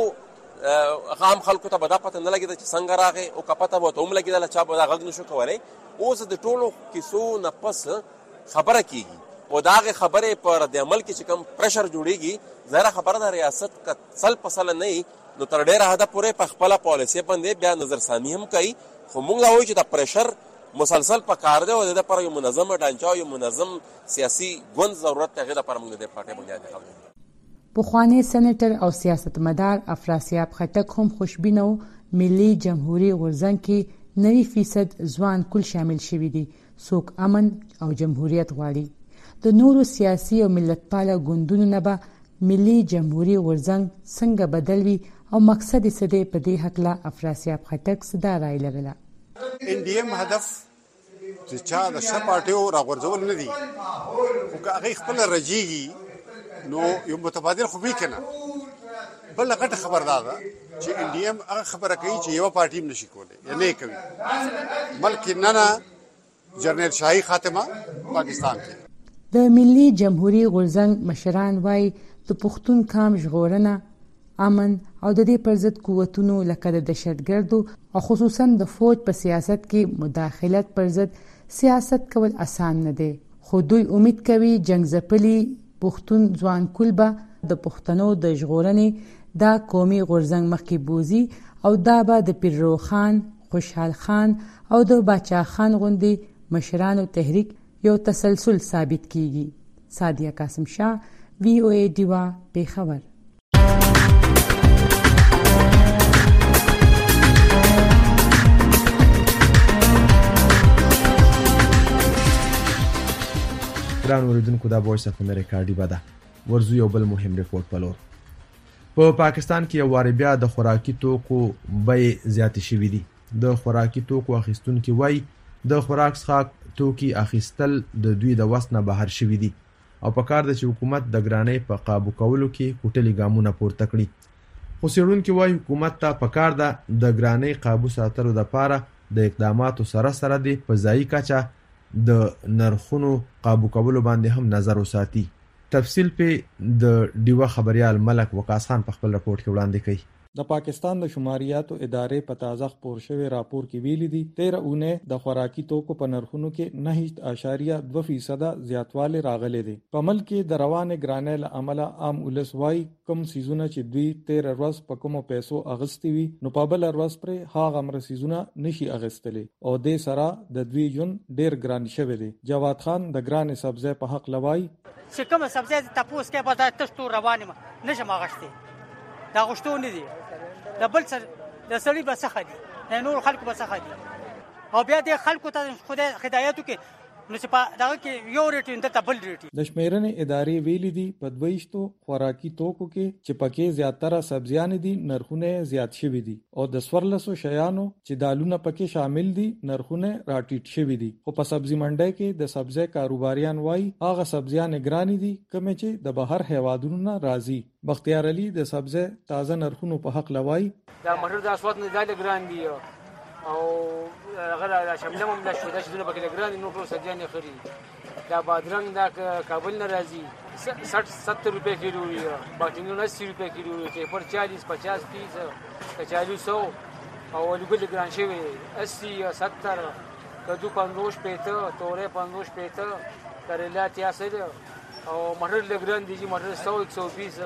هغه هم خلکو ته به دا پته نه لګېده چې څنګه راغی او که پته به ورته هم لګېدله چا به دا غږ نشو کولی. اوس د ټولو کیسو نه پس خبره کېږي او د هغې خبرې په ردعمل کې چې کوم پرشر جوړېږي، ظاهره خبره د ریاست که سل په سله نه وي نو تر ډېره حده پورې په خپله پالیسۍ باندې بیا نظرثاني هم کوي. خو موږ دا وایو چې د پرشر مسلسل په کار دی او د دې لپاره یو منظمه ډانچه او یو منظم سیاسي ګوند ضرورت دی. هغې دپاره موږ د دې پارټۍ بنیادي خبرې پخوانی سېنیټر او سیاستمدار افراسیاب خټک هم خوشبینه و ملي جمهوریت غورځنګ کې نوي فیصد ځوان کل شامل شوي دي. څوک امن او جمهوریت غواړي. د نورو سیاسي او ملتپاله ګوندونو نه به ملي جمهوریت غورځنګ څنګه بدل وي او مقصد یې څه دی، په دې هکله افراسیاب خټک څه دا رایه لرله. ان ډي ام هدف چې چا د شر پارټیو راغورځول نه دي، خو که هغې خپله رجیږي نو یو متبادل خو وي که نه. بله غټه خبر دا ده چې ان ډي ام هغه خبره کوي چې یوه پارټي هم نشي کولی یا نه یې کوي. ملک نه نه جرنیل شاهي خاتمه پاکستان کې. د ملي جمهوریت غورځنګ مشران وایي د پښتون قام ژغورنه، امن او د دې پر ضد قوتونو لکه د دهشتګردو او خصوصا د فوج په سیاست کې مداخلت پر ضد سیاست کول اسان نه دی. خو دوی امید کوي جنگ ځپلي پښتون ځوان کول به د پښتنو د ژغورنې دا قومي غورځنګ مخکې بوزي او دا به د پیرو خان، خوشحال خان او د باچا خان غوندې مشرانو تحریک یو تسلسل ثابت کیږي. سادیه قاسم شاه، وی او ای ډیوا، پیښور. ګران اوریدونکو، دا وایس اف امریکا ډیوا ده. ورزو یو بل مهم ریپورت پلور. په پاکستان کې یو وار بیا د خوراکي توکو بیې زیاتې شوې دي. د خوراکي توکو اخیستونکي وایي د خوراک څښاک توکي اخیستل د دوی د وس نه بهر شوي دي او په کار ده چې حکومت د ګرانۍ په قابو کولو کې کوټلي ګامونه پورته کړي. خو څېړونکي وایي حکومت ته په کار ده د ګرانۍ قابو ساتلو دپاره د اقداماتو سره سره د په ځایي کچه د نرخونو قابو کولو باندې هم نظر وساتي. تفصیل په د ډیوا خبريال ملک وقاص خان په خپل راپور کې وړاندې کړي. د پاکستان د شماریاتو ادارې په تازه خپور شوی راپور کې ویلي دي تیره اونۍ د خوراکي توکو په نرخونو کې نه اشاریه دوه فیصد زیاتوالی راغلی دی. په ملک کې د روانې ګرانۍ له امله عام ولس وایي کوم سیزونه چې دوی تیره ورځ په کومو پیسو اغستی وي نو په بله ورځ پرې هغه مره سیزونه نشي اغستلی او دې سره د دوی ژوند ډیر ګران شوی دی. جواد خان د ګرانې سبزی په حق لوای چې کوم سبزی تاسو کې په تاسو روانه نشم اغشتي دا غشتو نه دي د بل سر د سړي بسخه دي نور خلکو بسخه دي او بیا د خلکو ته خدای هدایت وکړي نو چې په دغه کې یو ریټ اند ته بل ریټ. د شمیرنې ادارې ویلي دي په دویشتو خوراکي توکو کې چې پکې زیاتره سبزیان دي نرخونه زیات شوي دي او د سورلسو شیانو چې دالونه پکې شامل دي نرخونه راټیټ شوي دي. خو په سبزی منډي کې د سبزی کاروباریان وایي هغه سبزیان ګرانې دي کوم چې د بهر هیوادونو نه راځي. بختیار علي د سبزی تازه نرخونو په حق لوای دا مټر د اسود نه زیات ګران دي او هغه شامل هم د شوده شونه پکې ګران نو ټول سبزیان خري. دا بادرنګ دا کابل نه راځي ساठ ستر روپے کیلو وي باټینګ اسی روپے کیلو وي چې پر چالیس پچاس پیس کچالو سو او لګل ګران شوی اسی ستر کدو پنځوس پېته تورې پنځوس پېته کریلا تیاسه او مټر لګران دي چې مټر سو یک سو بیس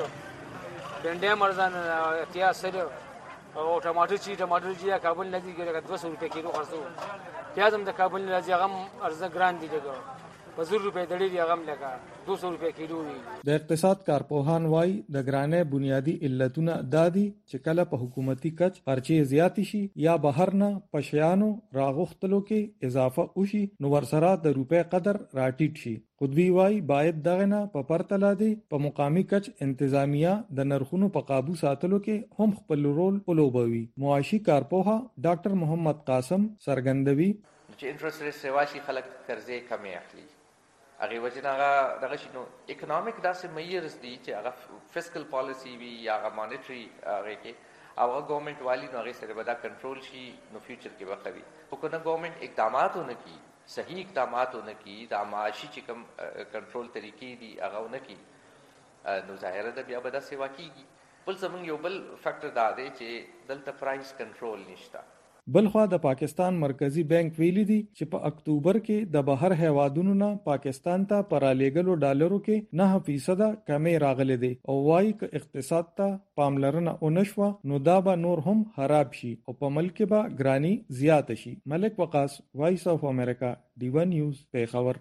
بنډه مرزان اتیا سره او ټماټر چې ټماټر چې کابل نه دي ګره دوه سو روپے کیلو خرڅو. پیاز هم د کابل نه راځي هغه ارزه ګران دي دغه په زر روپے دړي دی هغه لګا دوه سو روپے کیلو وي. د اقتصاد کارپوهان وای د ګرانې بنیادی علتونه دادي چې کله په حکومتي کچ خرچې زیات شي یا بهر نه پشیانو راغختلو کې اضافه وشي نو ورسره د روپے قدر راټیټ شي. قدوی وای باید دغه نه په پرتله دی په مقامی کچ انتظامیه د نرخونو په قابو ساتلو کې هم خپل رول ولوبوي. معاشي کارپوها ډاکټر محمد قاسم سرګندوي چې انټرست ریټ سیواشي خلک قرضې کمې اخلي هغه وجه هغه دغه شنو اکونومیک داسې میئرز دي چې هغه فسکل پالیسی وي یا هغه مانیټري هغه کې او هغه ګورنمنت والی نو هغه سره به دا کنټرول شي نو فیوچر کې به قوي خو کنه ګورنمنت اقدامات ونه کی صحیح اقدامات ونه کی د معاشي چې کوم کنټرول طریقې دي هغه ونه کی نو ظاهر ده بیا به دا سیوا کیږي. بل زمونږ یو بل فیکټر دا دی چې دلته پرایس کنټرول نشته. بلخوا د پاکستان مرکزی بانک ویلي دي چې په اکتوبر کې د بهر هیوادونو نه پاکستان ته پرالېګلو ډالرو کې نه فیصد کمې راغلي دي او وايي چې اقتصاد ته پاملرنه ونشوه نو دا به نور هم خراب شي او په ملک به ګرانی زیات شي. ملک وقاص وایس اف امریکا ډیوا نیوز پیښور.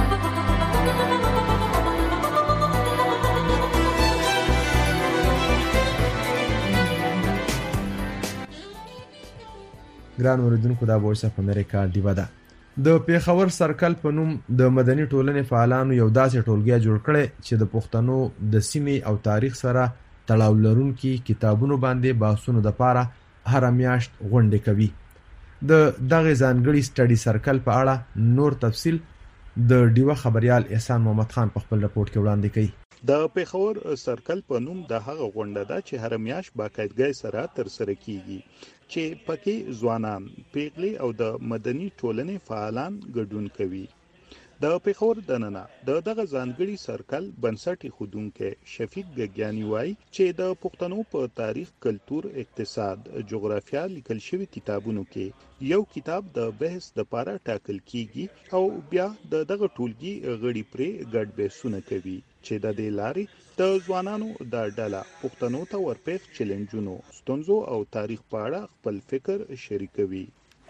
ګران اوریدونکو دا وایس اف امریکا ډیوا ده. د پیښور سرکل په نوم د مدني ټولنې فعالانو یو داسې ټولګي جوړ کړي چې د پښتنو د سیمې او تاریخ سره تړاو لرونکي کتابونو باندې بحثونو لپاره هر میاشت غونډې کوي. د دغه ځانګړي سټډي سرکل په اړه نور تفصیل د ډیوا خبريال احسان محمد خان په خپل راپورټ کې وړاندې کړي. د پیښور سرکل په نوم د هغه غونډه ده چې هر میاشت باقاعدګۍ سره تر سره کیږي چې پکې ځوانان پیغلي او د مدني ټولنې فعالان ګډون کوي. د پیښور دننه د دغه ځانګړي سرکل بنسټي خودونکو شفیق ګګیانی وای چې د پښتنو په تاریخ، کلچر، اقتصاد، جغرافیا لیکل شوی کتابونو کې یو کتاب د بحث لپاره ټاکل کیږي او بیا د دغه ټولګي غړي پرې ګډ بحثونه کوي چې د دې لارې د ځوانانو د ډله پښتنو ته ورپېښ چیلنجونو، ستونزو او تاریخ په اړه خپل فکر شریکوي.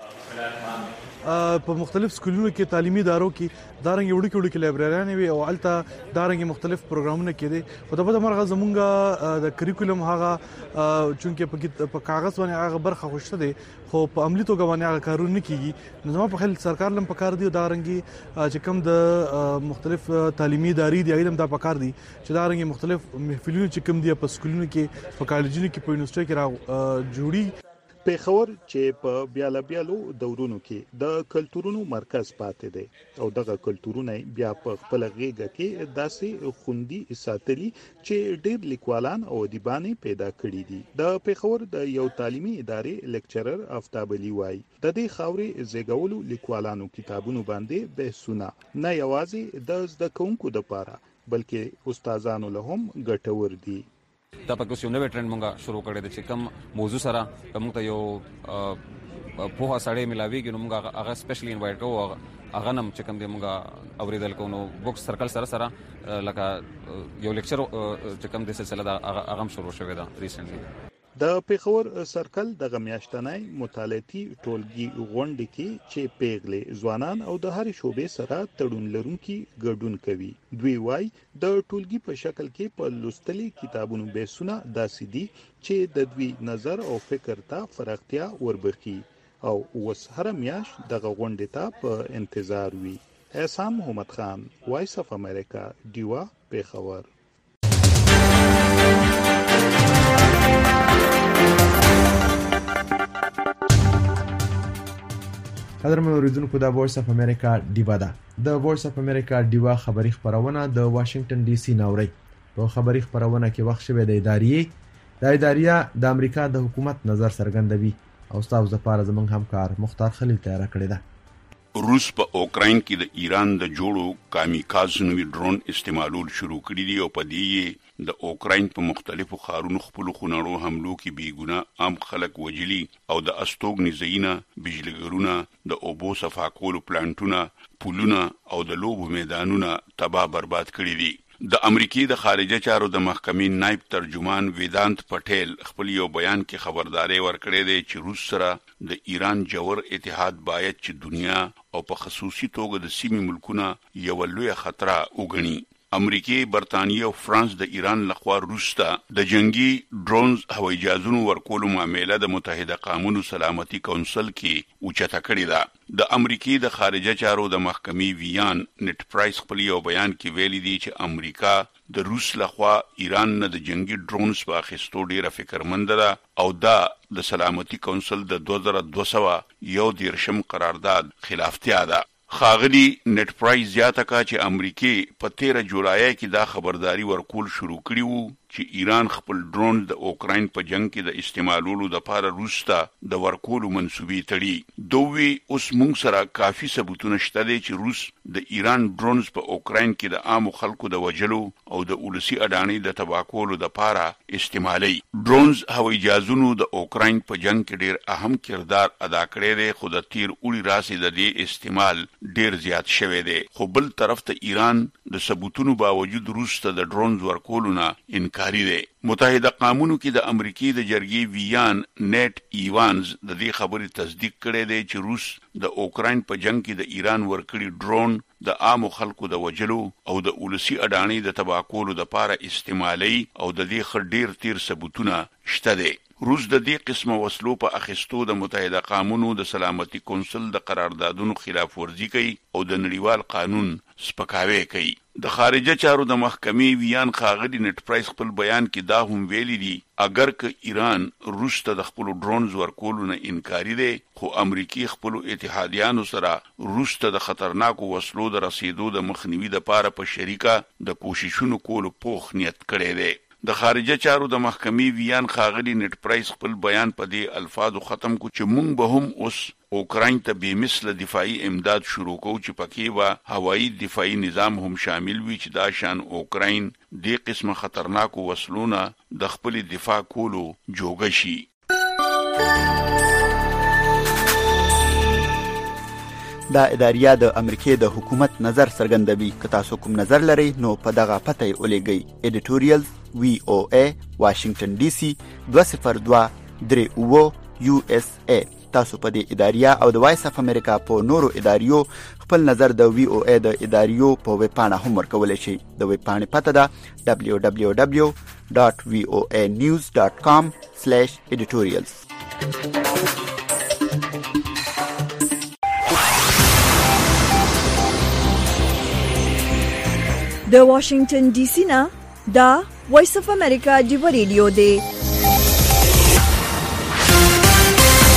په مختلف سکولونو کې تعلیمي ادارو کې دارنګ وړو کې وړو کې لایبرریانې وي او الته دارنګ مختلف پروګرامونه کېدي خو د بده مرغه زمونږ د کریکولم هغه چونکه په کاغذ باندې هغه برخه خوشته دي خو په عملی توګه باندې هغه کارونه کیږي. نو زموږ په خل سرکار لم پکار دی دارنګي چې کوم د مختلف تعلیمي ادارې دی اېدم دا پکار دي چې دارنګي مختلف محفلونه چې کوم دی په سکولونو کې په کالجونو کې په یونیورسيټي کې را جوړي. پیښور چې په بیاله بیالو دورونو کې د کلتورونو مرکز پاتې دی او دغه کلتورونه بیا په خپل غیږه کې داسې خوندي ساتلي چې ډېر لیکوالان او ادیبان پیدا کړي دي. د پیښور د یو تعلیمي ادارې لیکچرر آفتاب علي وایي د دې خاورې زیږولو لیکوالانو کتابونو باندې بحثونه نه یوازې د زده کوونکو لپاره بلکې استادانو له هم ګټور دي. دا پکې یو نوې ټرند مونږه شروع کړی دی چې کوم موضوع سره کوم ته یو په سړی ملاویږي نو مونږ هغه سپیشلی انوایټ کوو هغه نم چې کوم دی مونږ اوریدل کوو نو بوک سرکل سره سره لکه یو لیکچر چې کوم د سلسله دا هغه هم شروع شوی دا ریسنټلی. د پیښور سرکل دغه میاشتنۍ مطالعاتي ټولګي غونډې کې چې پیغلې ځوانان او د هر شوبې سره تړون لرونکي ګډون کوي. دوی وايي د ټولګي په شکل کې په لوستلي کتابونو بحثونه داسې دي چې د دوی نظر او فکر ته فراختیا وربخي او اوس هر میاش دغه غونډې ته په انتظار وي. احسان محمد خان، وایس اف امریکا، ډیوا، پیښور. قدرمن اوریدونکو د وایس اف امریکا ډیوا ده. د وایس اف امریکا ډیوا خبری خبرونه د واشنگټن ډي سي نوري. په خبری خبرونه کې وخت شوه د ادارې د ادارې د امریکا د حکومت نظر څرګندوي او تاسو لپاره زمونږ همکار مختار خلیل تیار کړی ده. روس په اوکراین کې د ایران د جوړو کامیکاز نوي ډرون استعمالول شروع کړي دي او په دې د اوکراین په مختلفو ښارونو خپل خونړو حملو کې بیګونه عام خلک وجلي او د استوګنې ځایونه، بجلیګرونه، د اوبو صفا کولو پلانټونه، پلونه او د لوبو میدانونه تباه برباد کړي دي. د امریکای د خارجه چارو د محکمې نائب ترجمان ویدانت پټیل خپل یو بیان کې خبرداري ورکړې ده چې روس سره د ایران جوړ اتحاد باید چې دنیا او په خصوصي توګه د سیمې ملکونه یو لوی خطر وګڼي. امریکای، برتانیې او فرانس د ایران لخوا روس ته د جنگي ډرونز هوایي جهازونو ورکولو معاملې د متحده قومونو سلامتي کونسل کې اوچته کړې ده. د امریکای د خارجه چارو د محکمې ویان نت پرایس خپل یو بیان کې ویلي دی چې امریکا د روس لخوا ایران نه د جنگي ډرونز په اخیستو ډیره فکرمند ده او دا د سلامتي کونسل د دوه زره دوه سوه یو دیرشم قرارداد خلافتیا ده. خاغلی نت پرایس زیاته کا چې امریکای په تیره جولای کې دا خبرداري ورکول شروع کړی وو چې ایران خپل ډرون د اوکراین په جنگ کې د استعمالولو د لپاره روس ته د ورکولو منسوبې تړي. دوی اوس موږ سره کافي ثبوتونه شته دي چې روس د ایران ډرونز په اوکراین کې د عام خلکو د وجلو او د ولسی اډانی د تباکولو د لپاره استعمالي. ډرونز هوایي جهازونو د اوکراین په جنگ کې ډیر اهم کردار ادا کړی دی خو د تیر اوړي راسي د دې استعمال ډیر زیات شوی دی. خو بل طرف ته ایران د ثبوتونو باوجود روس ته د ډرونز ورکولو نه انکاری دی. متحده قومونو کې د امریکای د جرګې ویان نیټ ایوانز د دې خبرې تصدیق کړی دی چې روس د اوکراین په جنگ کې د ایران ورکړي ډرون د عام خلکو د وجلو او د ولسی اډانی د تباکولو د لپاره استعمالي او د دې خډیر تیر ثبوتونه شته دي. روس د دې قسمه وسلو په اخیستو د متحده قومونو د سلامتي کونسل د قراردادونو خلاف ورزي کوي او د نړیوال قانون سپکاوی کوي. د خارجه چارو د محکمې ویان خاغلی نت پرایس خپل بیان کې دا هم ویلي دي اگر که ایران روس ته د خپل ډرونز ورکولو نه انکاری دی خو امریکای خپل اتحادیانو سره روس ته د خطرناکو وسلو د رسیدو د مخنیوي د لپاره په شریکه د کوششونو کولو پوخ نیت کړی دی. د خارجه چارو د محکمې ویان خاغلی نت پرایس خپل بیان په دې الفاظو ختم کو چې مونږ به هم اوس اوکراین ته به مثل دفاعي امداد شروع کوو چې پکې به هوایي دفاعي نظام هم شامل وي چې دا شان اوکراین دې قسمه خطرناکو وسلونه د خپل دفاع کولو جوګه شي. دا اداریا د امریکای د حکومت نظر څرګندوي. که تاسو کوم نظر لرئ نو په دغه پته یې ولېږئ. ایډیټوریال وی او ای واشنگټن ډي سي دوه صفر دوه درې اووه یو اس ای. تاسو په دې اداریا او د وایس اف امریکا په نورو اداریو خپل نظر د وی او ای د اداریو په ویب پاڼه هم ورکولی شئ. د ویب پاڼې پته ده دبلیو دبلیو دبلیو ډاټ وی او ای نیوز ډاټ کام سلیش ایډیټوریالز. د واشنگټن ډي سي نه دا وایس اف امریکا ډیو ریډیو دی.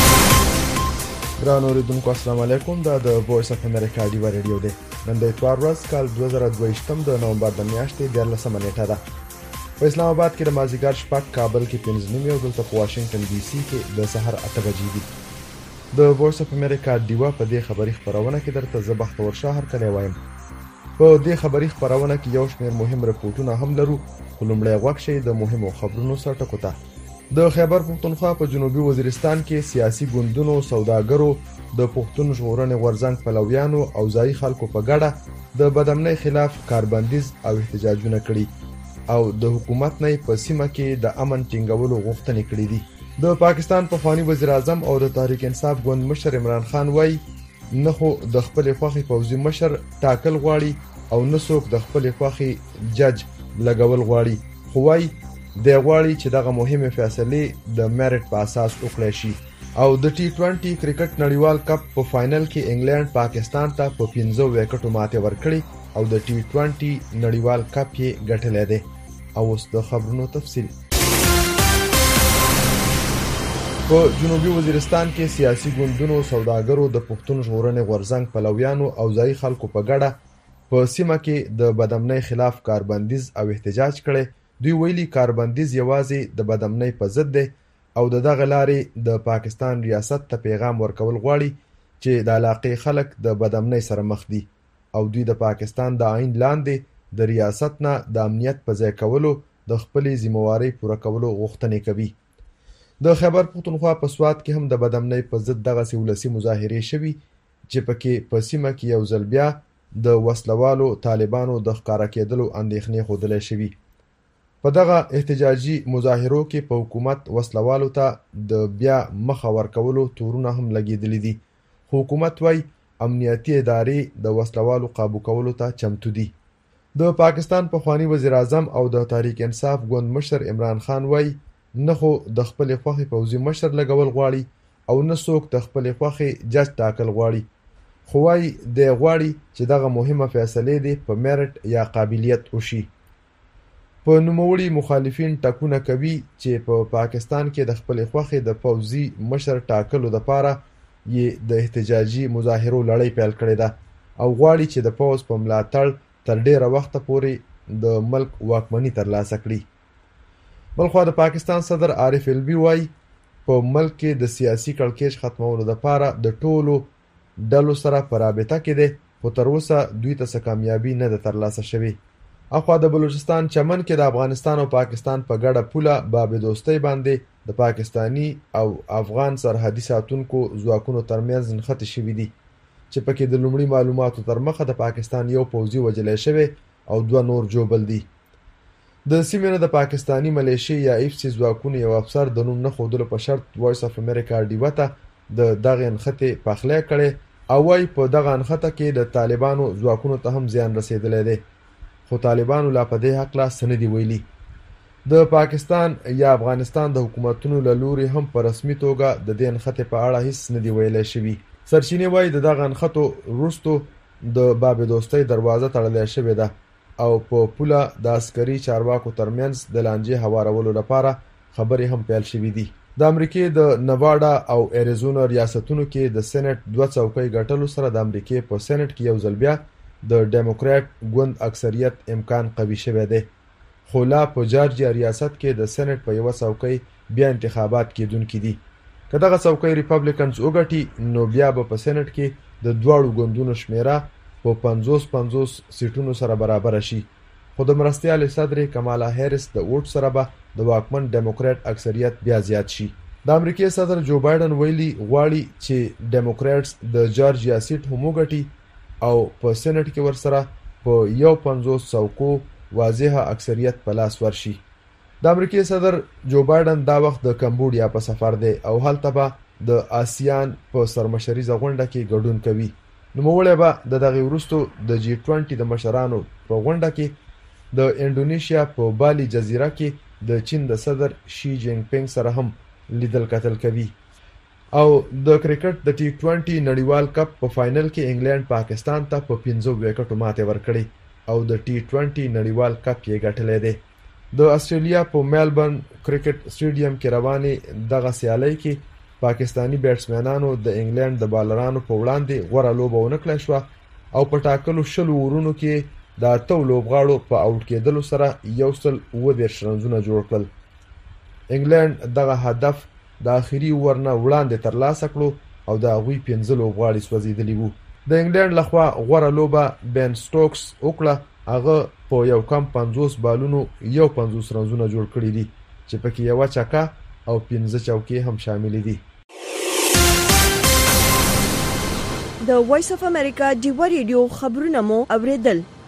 ګران اوریدونکو السلام علیکم دا د وایس اف امریکا ډیوا ریډیو دی نن د اتوار ورځ کال دوه زره دوه ویشت د نومبر د میاشتې دیارلسمه نیټه ده په اسلام آباد کې د مازدیګر شپږ کابل کې پنځه نیم او دلته په واشنگټن ډي سي کې د سحر اته بجې دي د وایس اف امریکا ډیوا په دې خبري خبرونه کې درته زه بختور شهر کلی وایم په دې خبري خبرونه کې یو شمېر مهم رپورټونه هم لرو خو لومړی غوږ شئ د مهمو خبرونو سره ټکو ته د خیبر پښتونخوا په جنوبي وزیرستان کې سیاسي ګوندونو سوداګرو د پښتون ژغورنې غورځنګ پلویانو او ځایي خلکو په ګډه د بدامنۍ خلاف کاربندیز او احتجاجونه کړي او د حکومت نه په سیمه کې د امن ټینګولو غوښتنې کړې دي د پاکستان پخوانی وزیر اعظم او د تحریک انصاف ګوند مشر عمران خان وایي نه خو د خپل خوښي پوځي مشر ټاکل غواړي او نه څوک د خپل خوښي جج لګول غواړي خو وایي د غواړي چې دغه مهمه فیصله د میرټ په اساس وکړي شي او د ټي ټوئنټي کرکټ نړیوال کپ په فائنل کې انګلند پاکستان ته په پنځه وکټو ماته ورکړي او د ټي ټوئنټي نړیوال کپ یې ګټلې ده او اوس د خبرونو تفصیل په جنوبي وزیرستان کې سیاسي ګوندونو سوداګرو د پښتون ژغورنې غورځنګ پلویانو او ځایي خلکو په ګډه په سیمه کې د بدامنۍ خلاف کاربندیز او احتجاج کړي دوی ویلي کاربندیز یوازې د بدامنۍ په ضد دی او د دغه لارې د پاکستان ریاست ته پیغام ورکول غواړي چې د علاقې خلک د بدامنۍ سره مخ دي او دوی د پاکستان د آئین لاندې د ریاست نه د امنیت په ځای کولو د خپلې ذمہوارۍ پوره کولو غوښتنې کوي د خیبر پښتونخوا په سوات کې هم د بدامنۍ په ضد دغسې ولسي مظاهرې شوي چې پکې په سیمه کې یو ځل بیا د وسلوالو طالبانو د ښکاره کېدلو اندېښنې ښودلی شوي په دغه احتجاجي مظاهرو کې په حکومت وسلوالو ته د بیا مخه ورکولو تورونه هم لګېدلي دي خو حکومت وایي امنیتي ادارې د وسلوالو قابو کولو ته چمتو دي د پاکستان پخوانی وزیر اعظم او د تحریک انصاف ګوند مشر عمران خان وایي نه خو د خپلې خوښې پوځي مشر لګول غواړي او نه څوک د خپلې خوښې جج ټاکل غواړي خو وایي دی غواړي چې دغه مهمه فیصلې دې په میرټ یا قابلیت وشي په نوموړي مخالفین ټکونه کوي چې په پا پاکستان کې د خپل خوښې د پوځي مشر ټاکلو لپاره یې د احتجاجي مظاهرو لړۍ پیل کړې ده او غواړي چې د پوځ په ملاتړ تر ډیره وخته پورې د ملک واکمني ترلاسه کړي بلخوا د پاکستان صدر عارف الوی وایي په ملک کې د سیاسي کړکېچ ختمولو لپاره د ټولو ډلو سره په رابطه کې دی خو تر اوسه دوی ته څه کامیابي نه ده ترلاسه شوې اخوا د بلوچستان چمن کې د افغانستان او پاکستان په ګډه پوله باب دوستۍ باندې د پاکستانی او افغان سرحدي ساتونکو ځواکونو ترمنځ نښتې شوي دي چې پکې د لومړي معلوماتو تر مخه د پاکستان یو پوځي وژلی شوی او دوه نور جوبل دي د سیمې نه د پاکستانی ملیشې یا ایف سی ځواکونو یو افسر د نوم نه ښودلو په شرط وایس اف امریکا ډیوا ته د دغې نښتې پخلی کړی او وایي په دغه نښته کې د طالبانو ځواکونو ته هم زیان رسېدلی دی خو طالبانو لا په دې هکله څه نه دي ویلي د پاکستان یا افغانستان د حکومتونو له لوري هم په رسمي توګه د دې نښتې په اړه هیڅ نه دي ویلی شوي سرچینې وایي د دغه نښتو وروستو د باب دوستۍ دروازه تړلی شوې ده او په پوله د عسکري چارواکو ترمنځ د لانجې هوارولو لپاره خبرې هم پیل شوي دي د امریکې د نواډا او اریزونا ریاستونو کې د سېنټ دوه څوکۍ ګټلو سره د امریکې په سېنټ کې یو ځل بیا د ډیموکرات ګوند اکثریت امکان قوي شوی دی خو لا په جارجیا ریاست کې د سېنټ په یوه څوکۍ بیا انتخابات کېدونکي دي که دغه څوکۍ ریپبلیکنز وګټي نو بیا به په سېنټ کې د دواړو ګوندونو شمیره په پنځوس پنځوس سیټونو سره برابره شي خو د مرستیال صدر کمالا هیرس د ووټ سره به د واکمن ډیموکرات اکثریت بیا زیات شي د امریکې صدر جو بایدن ویلي غواړي چې ډیموکراتس د جارجیا سیټ هم وګټي او په سېنټ کې ورسره په یو پنځوس څوکو واضحه اکثریت په لاس ورشي د امریکې صدر جو بایدن دا وخت د کمبوډیا په سفر دی او هلته به د آسیان په سرمشریزه غونډه کې ګډون کوي نوموړی به د دغې وروستو د جی ټوئنټي د مشرانو په غونډه کې د انډونیشیا په بالی جزیره کې د چین د صدر شي جینګ پینګ سره هم لیدل کتل کوي او د کرکټ د ټي ټوئنټي نړیوال کپ په فائنل کې انګلند پاکستان ته په پنځه وکټو ماته ورکړي او د ټي ټوئنټي نړیوال کپ یې ګټلی دی د استرالیا په میلبورن کرکټ سټیډیم کې روانې دغه سیالۍ کې پاکستانی بیټسمنانو د انګلند د بالرانو په وړاندې غوره لوبه ونه کړای شوه او په ټاکلو شلو ورونو کې د اتو لوبغاړو په آوټ کېدلو سره یو سل اووه دېرش رنزونه جوړ کړل. انګلند دغه هدف د آخري اوور نه وړاندې ترلاسه کړو او د هغوی پنځه لوبغاړي سوځېدلي وو. د انګلند لخوا غوره لوبه بین سټوکس وکړه. هغه په یو کم پنځوس بالونو یو پنځوس رنزونه جوړ کړي دي چې پکې یوه چکه او پنځه چوکۍ هم شاملې دي. د وایس اف امریکا ډیوا ریډیو خبرونه مو اوریدل.